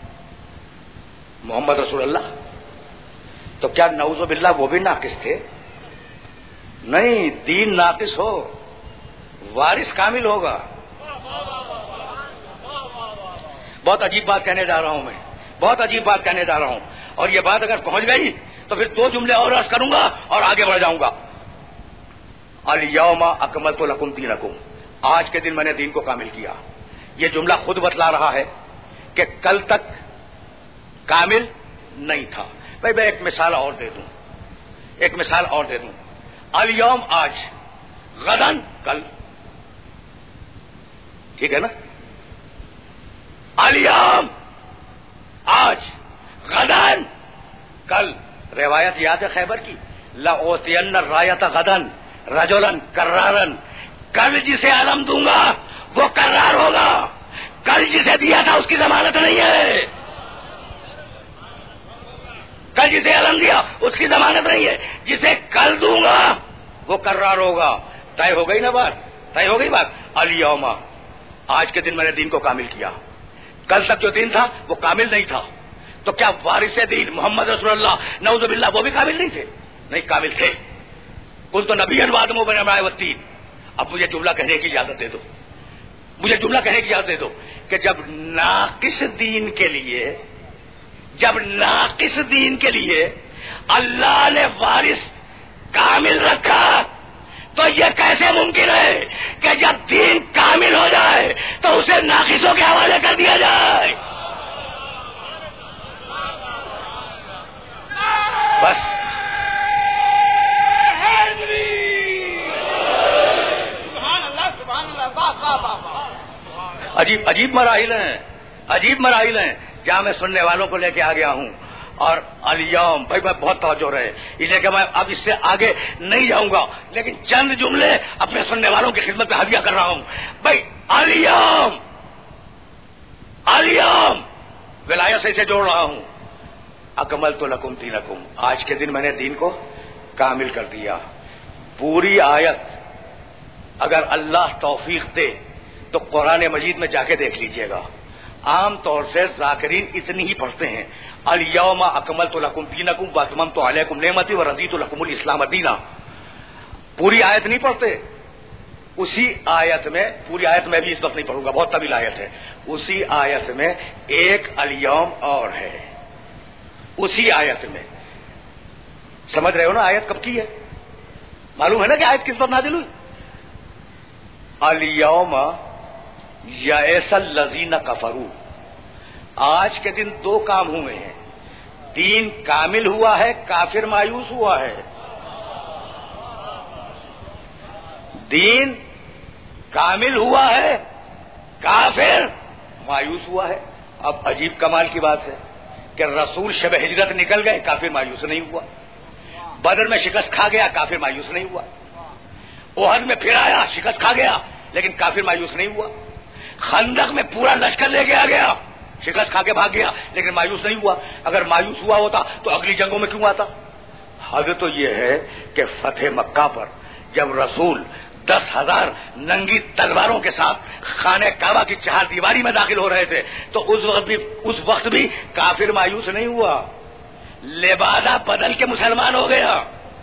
محمد رسول اللہ. تو کیا نعوذ باللہ وہ بھی ناقص تھے؟ نہیں، دین ناقص ہو وارث کامل ہوگا. بہت عجیب بات کہنے جا رہا ہوں میں، بہت عجیب بات کہنے جا رہا ہوں، اور یہ بات اگر پہنچ گئی تو پھر 2 جملے اور عرض کروں گا اور آگے بڑھ جاؤں گا. الیوم اکملت لکم دینکم، آج کے دن میں نے دین کو کامل کیا. یہ جملہ خود بتلا رہا ہے کہ کل تک کامل نہیں تھا. بھائی میں ایک مثال اور دے دوں، ایک مثال اور دے دوں. الیوم آج، غدن کل. ٹھیک ہے نا؟ الیوم آج، غدن کل. روایت یاد ہے خیبر کی، لأوتین الرایۃ غدن رجلا کرارا. کل جسے علم دوں گا وہ کرار ہوگا، کل جسے دیا تھا اس کی ضمانت نہیں ہے. کل جسے علم دیا اس کی ضمانت نہیں ہے، جسے کل دوں گا وہ کرار ہوگا. طے ہو گئی نا بات؟ طے ہو گئی بات. الیوم آج کے دن میں نے دین کو کامل کیا. کل تک جو دین تھا وہ کامل نہیں تھا. تو کیا وارث دین محمد رسول اللہ نعوذ باللہ وہ بھی کامل نہیں تھے؟ نہیں، کامل تھے. قلت نبی وآدم بن امرأة والتین. اب مجھے جملہ کہنے کی اجازت دے دو، مجھے جملہ کہنے کی اجازت دے دو کہ جب ناقص دین کے لیے اللہ نے وارث کامل رکھا، تو یہ کیسے ممکن ہے کہ جب دین کامل ہو جائے تو اسے ناقصوں کے حوالے کر دیا جائے؟ بس عجیب مراحل ہیں، عجیب مراحل ہیں جہاں میں سننے والوں کو لے کے آ گیا ہوں. اور الیوم بھائی میں بہت توجہ رہے، اس لیے کہ میں اب اس سے آگے نہیں جاؤں گا، لیکن چند جملے اپنے سننے والوں کی خدمت میں حاضر کر رہا ہوں. بھائی الیوم، الیوم ولایت سے اسے جوڑ رہا ہوں. اکملت لکم دینکم، آج کے دن میں نے دین کو کامل کر دیا. پوری آیت اگر اللہ توفیق دے تو قرآن مجید میں جا کے دیکھ لیجئے گا. عام طور سے ذاکرین اتنی ہی پڑھتے ہیں، الیوم اکملت لکم دینکم واتممت علیکم نعمتی ورضیت لکم الاسلام دینا. پوری آیت نہیں پڑھتے. اسی آیت میں، پوری آیت میں بھی اس وقت نہیں پڑھوں گا، بہت طویل آیت ہے. اسی آیت میں ایک الیوم اور ہے، اسی آیت میں. سمجھ رہے ہو نا آیت کب کی ہے؟ معلوم ہے نا کہ آیت کس پر نازل ہوئی؟ الیوم یئس الذین کفروا. آج کے دن 2 کام ہوئے ہیں، دین کامل ہوا ہے، کافر مایوس ہوا ہے. دین کامل ہوا ہے، کافر مایوس ہوا ہے. اب عجیب کمال کی بات ہے کہ رسول شب ہجرت نکل گئے، کافر مایوس نہیں ہوا. بدر میں شکست کھا گیا، کافر مایوس نہیں ہوا. احد میں پھر آیا، شکست کھا گیا، لیکن کافر مایوس نہیں ہوا. خندق میں پورا لشکر لے کے آ گیا، شکست کھا کے بھاگ گیا لیکن مایوس نہیں ہوا. اگر مایوس ہوا ہوتا تو اگلی جنگوں میں کیوں آتا؟ حال تو یہ ہے کہ فتح مکہ پر جب رسول 10,000 ننگی تلواروں کے ساتھ خانہ کعبہ کی چہار دیواری میں داخل ہو رہے تھے تو اس وقت بھی کافر مایوس نہیں ہوا، لبادہ بدل کے مسلمان ہو گیا.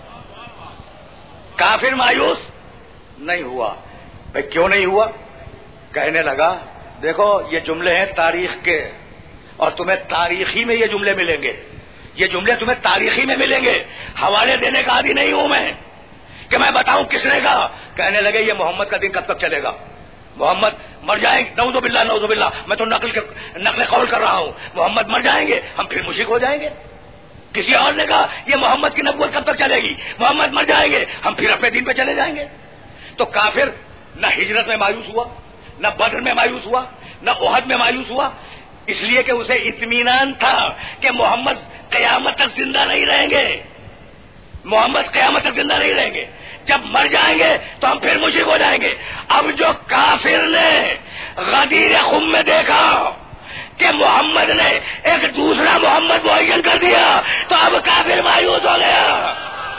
کافر مایوس نہیں ہوا. بھائی کیوں نہیں ہوا؟ کہنے لگا دیکھو یہ جملے ہیں تاریخ کے اور تمہیں تاریخی میں یہ جملے ملیں گے، یہ جملے تمہیں تاریخی میں ملیں گے. حوالے دینے کا عادی نہیں ہوں میں کہ میں بتاؤں کس نے کہا. کہنے لگے یہ محمد کا دن کب تک چلے گا؟ محمد مر جائیں گے، نعوذ باللہ نعوذ باللہ، میں تو نقل قول کر رہا ہوں. محمد مر جائیں گے ہم پھر مشرک ہو جائیں گے. کسی اور نے کہا یہ محمد کی نبوت کب تک چلے گی؟ محمد مر جائیں گے ہم پھر اپنے دین پہ چلے جائیں گے. تو کافر نہ ہجرت میں مایوس ہوا، نہ بدر میں مایوس ہوا، نہ احد میں مایوس ہوا، اس لیے کہ اسے اطمینان تھا کہ محمد قیامت تک زندہ نہیں رہیں گے. محمد قیامت تک زندہ نہیں رہیں گے، جب مر جائیں گے تو ہم پھر مشرک ہو جائیں گے. اب جو کافر نے غدیر خم میں دیکھا کہ محمد نے ایک دوسرا محمد معین کر دیا تو اب کافر مایوس ہو گیا.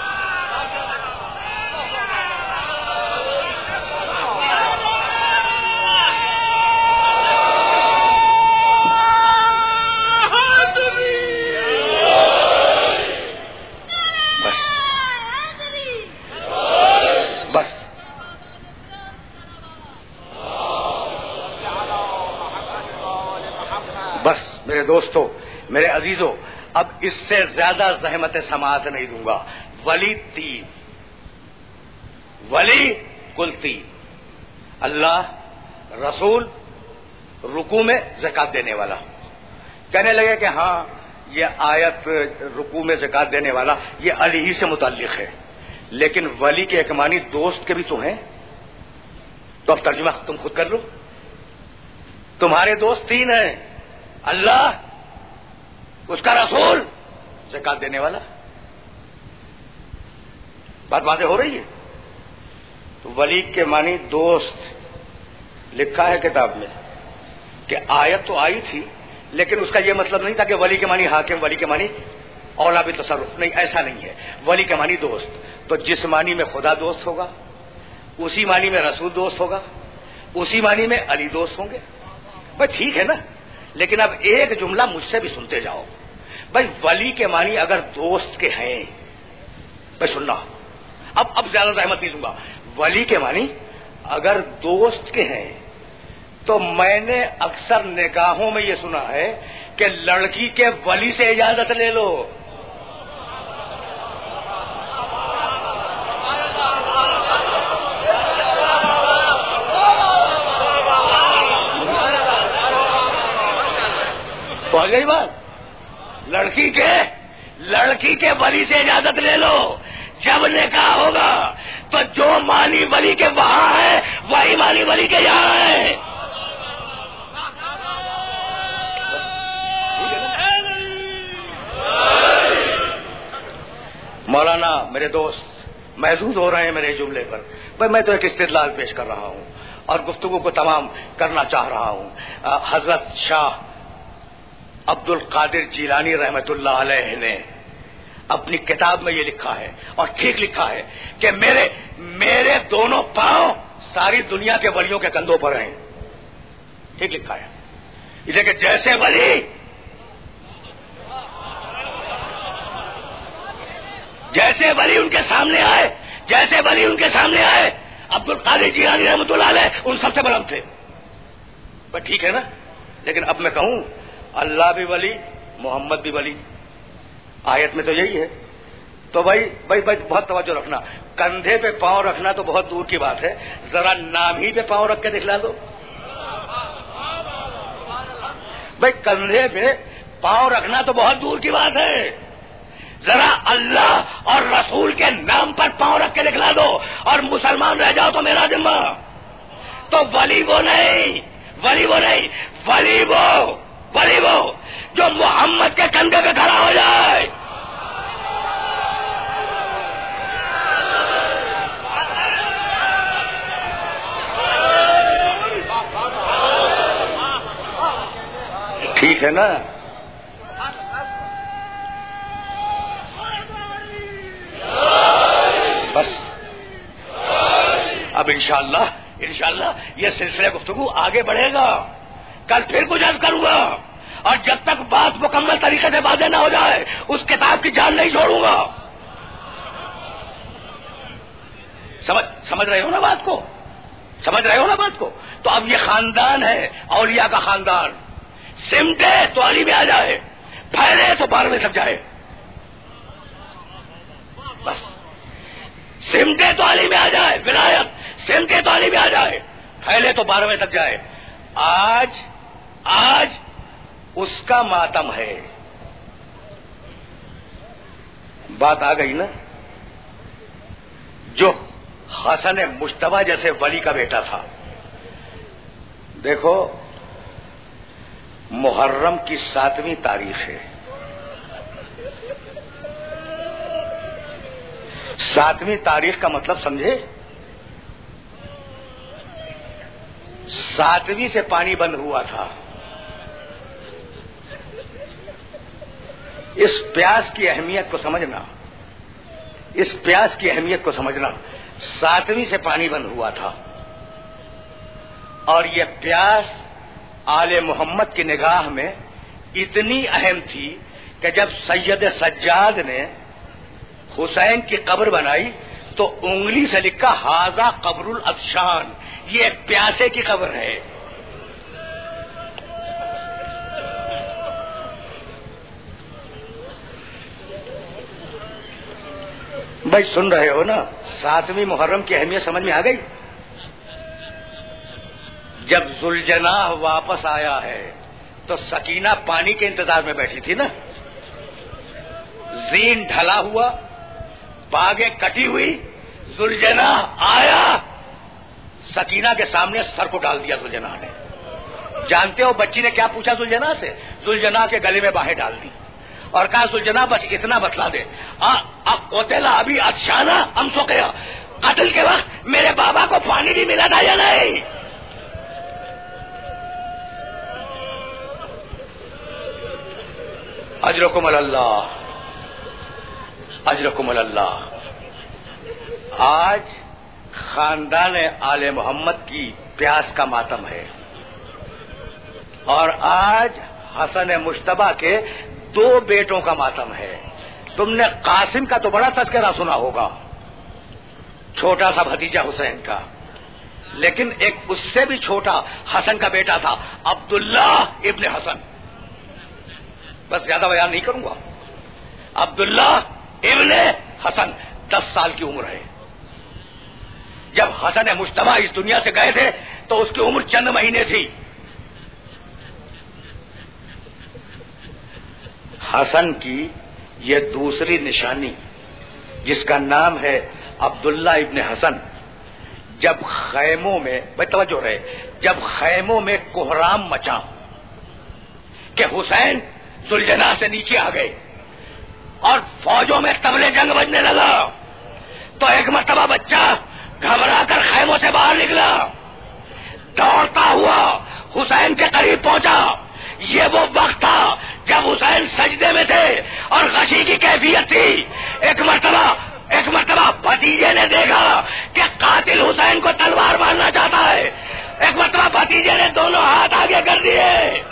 بس میرے دوستو، میرے عزیزو، اب اس سے زیادہ زحمت سماعت نہیں دوں گا. ولی تین، ولی کل تین، اللہ، رسول، رکوع میں زکات دینے والا. کہنے لگے کہ ہاں یہ آیت رکوع میں زکات دینے والا یہ علی ہی سے متعلق ہے، لیکن ولی کے ایک معنی دوست کے بھی تو ہیں. تو اب ترجمہ تم خود کر لو. تمہارے دوست تین ہیں، اللہ، اس کا رسول، زکات دینے والا. بات واضح ہو رہی ہے. تو ولی کے معنی دوست لکھا ہے کتاب میں کہ آیت تو آئی تھی لیکن اس کا یہ مطلب نہیں تھا کہ ولی کے معنی حاکم، ولی کے معنی اولا بالتصرف، نہیں، ایسا نہیں ہے. ولی کے معنی دوست. تو جس معنی میں خدا دوست ہوگا اسی معنی میں رسول دوست ہوگا، اسی معنی میں علی دوست ہوں گے. بھائی ٹھیک ہے نا، لیکن اب ایک جملہ مجھ سے بھی سنتے جاؤ. بھائی ولی کے معنی اگر دوست کے ہیں، بھائی سننا، اب زیادہ زحمت نہیں دوں گا. ولی کے معنی اگر دوست کے ہیں تو میں نے اکثر نکاحوں میں یہ سنا ہے کہ لڑکی کے ولی سے اجازت لے لو. پہنچ گئی بات؟ لڑکی کے ولی سے اجازت لے لو. جب نکاح ہوگا تو جو معنی ولی کے وہاں ہے وہی معنی ولی کے یہاں ہے. مولانا میرے دوست محظوظ ہو رہے ہیں میرے جملے پر. بھائی میں تو ایک استدلال پیش کر رہا ہوں اور گفتگو کو تمام کرنا چاہ رہا ہوں. حضرت شاہ عبد القادر جیلانی رحمت اللہ علیہ نے اپنی کتاب میں یہ لکھا ہے اور ٹھیک لکھا ہے کہ میرے دونوں پاؤں ساری دنیا کے ولیوں کے کندھوں پر ہیں. ٹھیک لکھا ہے. اسے کہ جیسے ولی ان کے سامنے آئے عبد القادر جیلانی رحمت اللہ علیہ ان سب سے بلند تھے. بس ٹھیک ہے نا، لیکن اب میں کہوں اللہ بھی ولی، محمد بھی ولی، آیت میں تو یہی ہے. تو بھائی بہت توجہ رکھنا. کندھے پہ پاؤں رکھنا تو بہت دور کی بات ہے، ذرا نام ہی پہ پاؤں رکھ کے دکھلا دو. بھائی کندھے پہ پاؤں رکھنا تو بہت دور کی بات ہے، ذرا اللہ اور رسول کے نام پر پاؤں رکھ کے دکھلا دو اور مسلمان رہ جاؤ تو میرا ذمہ. تو ولی وہ جو محمد کے کندھے پہ کھڑا ہو جائے. ٹھیک ہے نا؟ بس اب انشاءاللہ یہ سلسلہ گفتگو آگے بڑھے گا. کل پھر کچھ عرض کروں گا، اور جب تک بات مکمل طریقے سے واضح نہ ہو جائے اس کتاب کی جان نہیں چھوڑوں گا. سمجھ رہے ہو نا بات کو؟ سمجھ رہے ہو نا بات کو؟ تو اب یہ خاندان ہے اولیاء کا خاندان. سمٹے تو علی میں آ جائے، پھیلے تو 12ویں تک جائے. بس سمٹے تو علی میں آ جائے، ولایت سمٹے تو علی میں آ جائے، پھیلے تو 12ویں تک جائے. آج اس کا ماتم ہے. بات آ گئی نا؟ جو حسن مجتبی جیسے ولی کا بیٹا تھا، دیکھو محرم کی 7ویں تاریخ ہے. 7ویں تاریخ کا مطلب سمجھے؟ 7ویں سے پانی بند ہوا تھا. اس پیاس کی اہمیت کو سمجھنا، اس پیاس کی اہمیت کو سمجھنا. 7ویں سے پانی بند ہوا تھا، اور یہ پیاس آل محمد کی نگاہ میں اتنی اہم تھی کہ جب سید سجاد نے حسین کی قبر بنائی تو انگلی سے لکھا ھذا قبر العطشان، یہ ایک پیاسے کی قبر ہے. بھائی سن رہے ہو نا؟ 7ویں محرم کی اہمیت سمجھ میں آ گئی؟ جب ذوالجناح واپس آیا ہے تو سکینہ پانی کے انتظار میں بیٹھی تھی نا. زین ڈھلا ہوا، باغیں کٹی ہوئی، ذوالجناح آیا، سکینہ کے سامنے سر کو ڈال دیا ذوالجناح نے. جانتے ہو بچی نے کیا پوچھا ذوالجناح سے؟ ذوالجناح کے گلے میں باہیں ڈال دی اور کہا ذوالجناح بس اتنا بتلا دے، قتل ابھی عطشانا ام سقیا، قتل کے وقت میرے بابا کو پانی بھی ملا تھا یا نہیں؟ اجرکم اللہ، اجرکم اللہ. آج خاندان آل محمد کی پیاس کا ماتم ہے، اور آج حسن مجتبی کے 2 بیٹوں کا ماتم ہے. تم نے قاسم کا تو بڑا تذکرہ سنا ہوگا، چھوٹا سا بھتیجا حسین کا، لیکن ایک اس سے بھی چھوٹا حسن کا بیٹا تھا، عبداللہ ابن حسن. بس زیادہ بیان نہیں کروں گا. عبداللہ ابن حسن 10 سال کی عمر ہے. جب حسن مجتبی اس دنیا سے گئے تھے تو اس کی عمر چند مہینے تھی. حسن کی یہ دوسری نشانی جس کا نام ہے عبداللہ ابن حسن، جب خیموں میں، بھائی توجہ رہے، جب خیموں میں کوہرام مچا کہ حسین ذوالجناح سے نیچے آ گئے اور فوجوں میں طبلِ جنگ بجنے لگا، تو ایک مرتبہ بچہ گھبرا کر خیموں سے باہر نکلا، دوڑتا ہوا حسین کے قریب پہنچا. یہ وہ وقت تھا جب حسین سجدے میں تھے اور غشی کی کیفیت تھی. ایک مرتبہ بھتیجے نے دیکھا کہ قاتل حسین کو تلوار مارنا چاہتا ہے. ایک مرتبہ بھتیجے نے دونوں ہاتھ آگے کر دیے.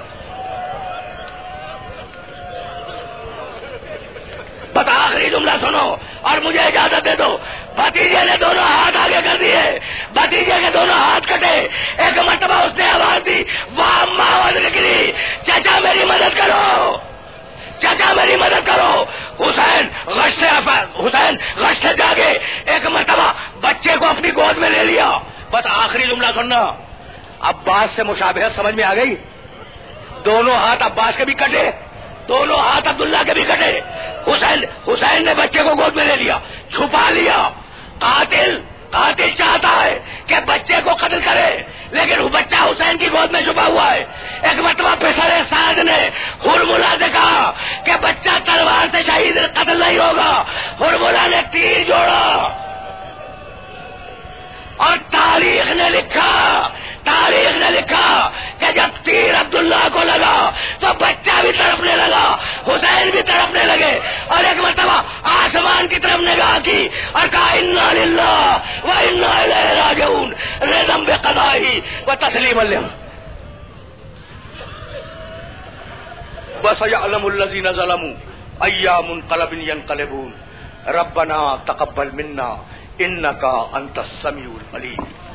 بس آخری جملہ سنو اور مجھے اجازت دے دو. بھتیجے نے دونوں ہاتھ آگے کر دیے، بھتیجے کے دونوں ہاتھ کٹے. ایک مرتبہ اس نے آواز دی، واہ ماں نکلی، چچا میری مدد کرو، چچا میری مدد کرو. حسین غش سے جاگے، ایک مرتبہ بچے کو اپنی گود میں لے لیا. بس آخری جملہ سننا. عباس سے مشابہت سمجھ میں آ گئی؟ دونوں ہاتھ عباس کے بھی کٹے، دونوں ہاتھ عبداللہ کے بھی کٹے. حسین نے بچے کو گود میں لے لیا، چھپا لیا. قاتل چاہتا ہے کہ بچے کو قتل کرے، لیکن وہ بچہ حسین کی گود میں چھپا ہوا ہے. ایک مرتبہ پسر سعد نے ہرملا سے کہا کہ بچہ تلوار سے شہید قتل نہیں ہوگا. ہرملا نے تیر جوڑا اور تاریخ نے لکھا کہ جب تیر اللہ کو لگا تو بچہ بھی تڑپنے لگا، حسین بھی تڑپنے لگے، اور ایک مرتبہ آسمان کی طرف نگاہ کی اور کہا انا للہ و انا الیہ راجعون، رضا بقضائہ و تسلیما لہ. وَسَيَعْلَمُ الَّذِينَ ظَلَمُوا أَيَّ مُنقَلَبٍ يَنقَلِبُونَ رَبَّنَا تَقَبَّلْ مِنَّا إِنَّكَ أَنْتَ السَّمِيعُ الْعَلِيمُ.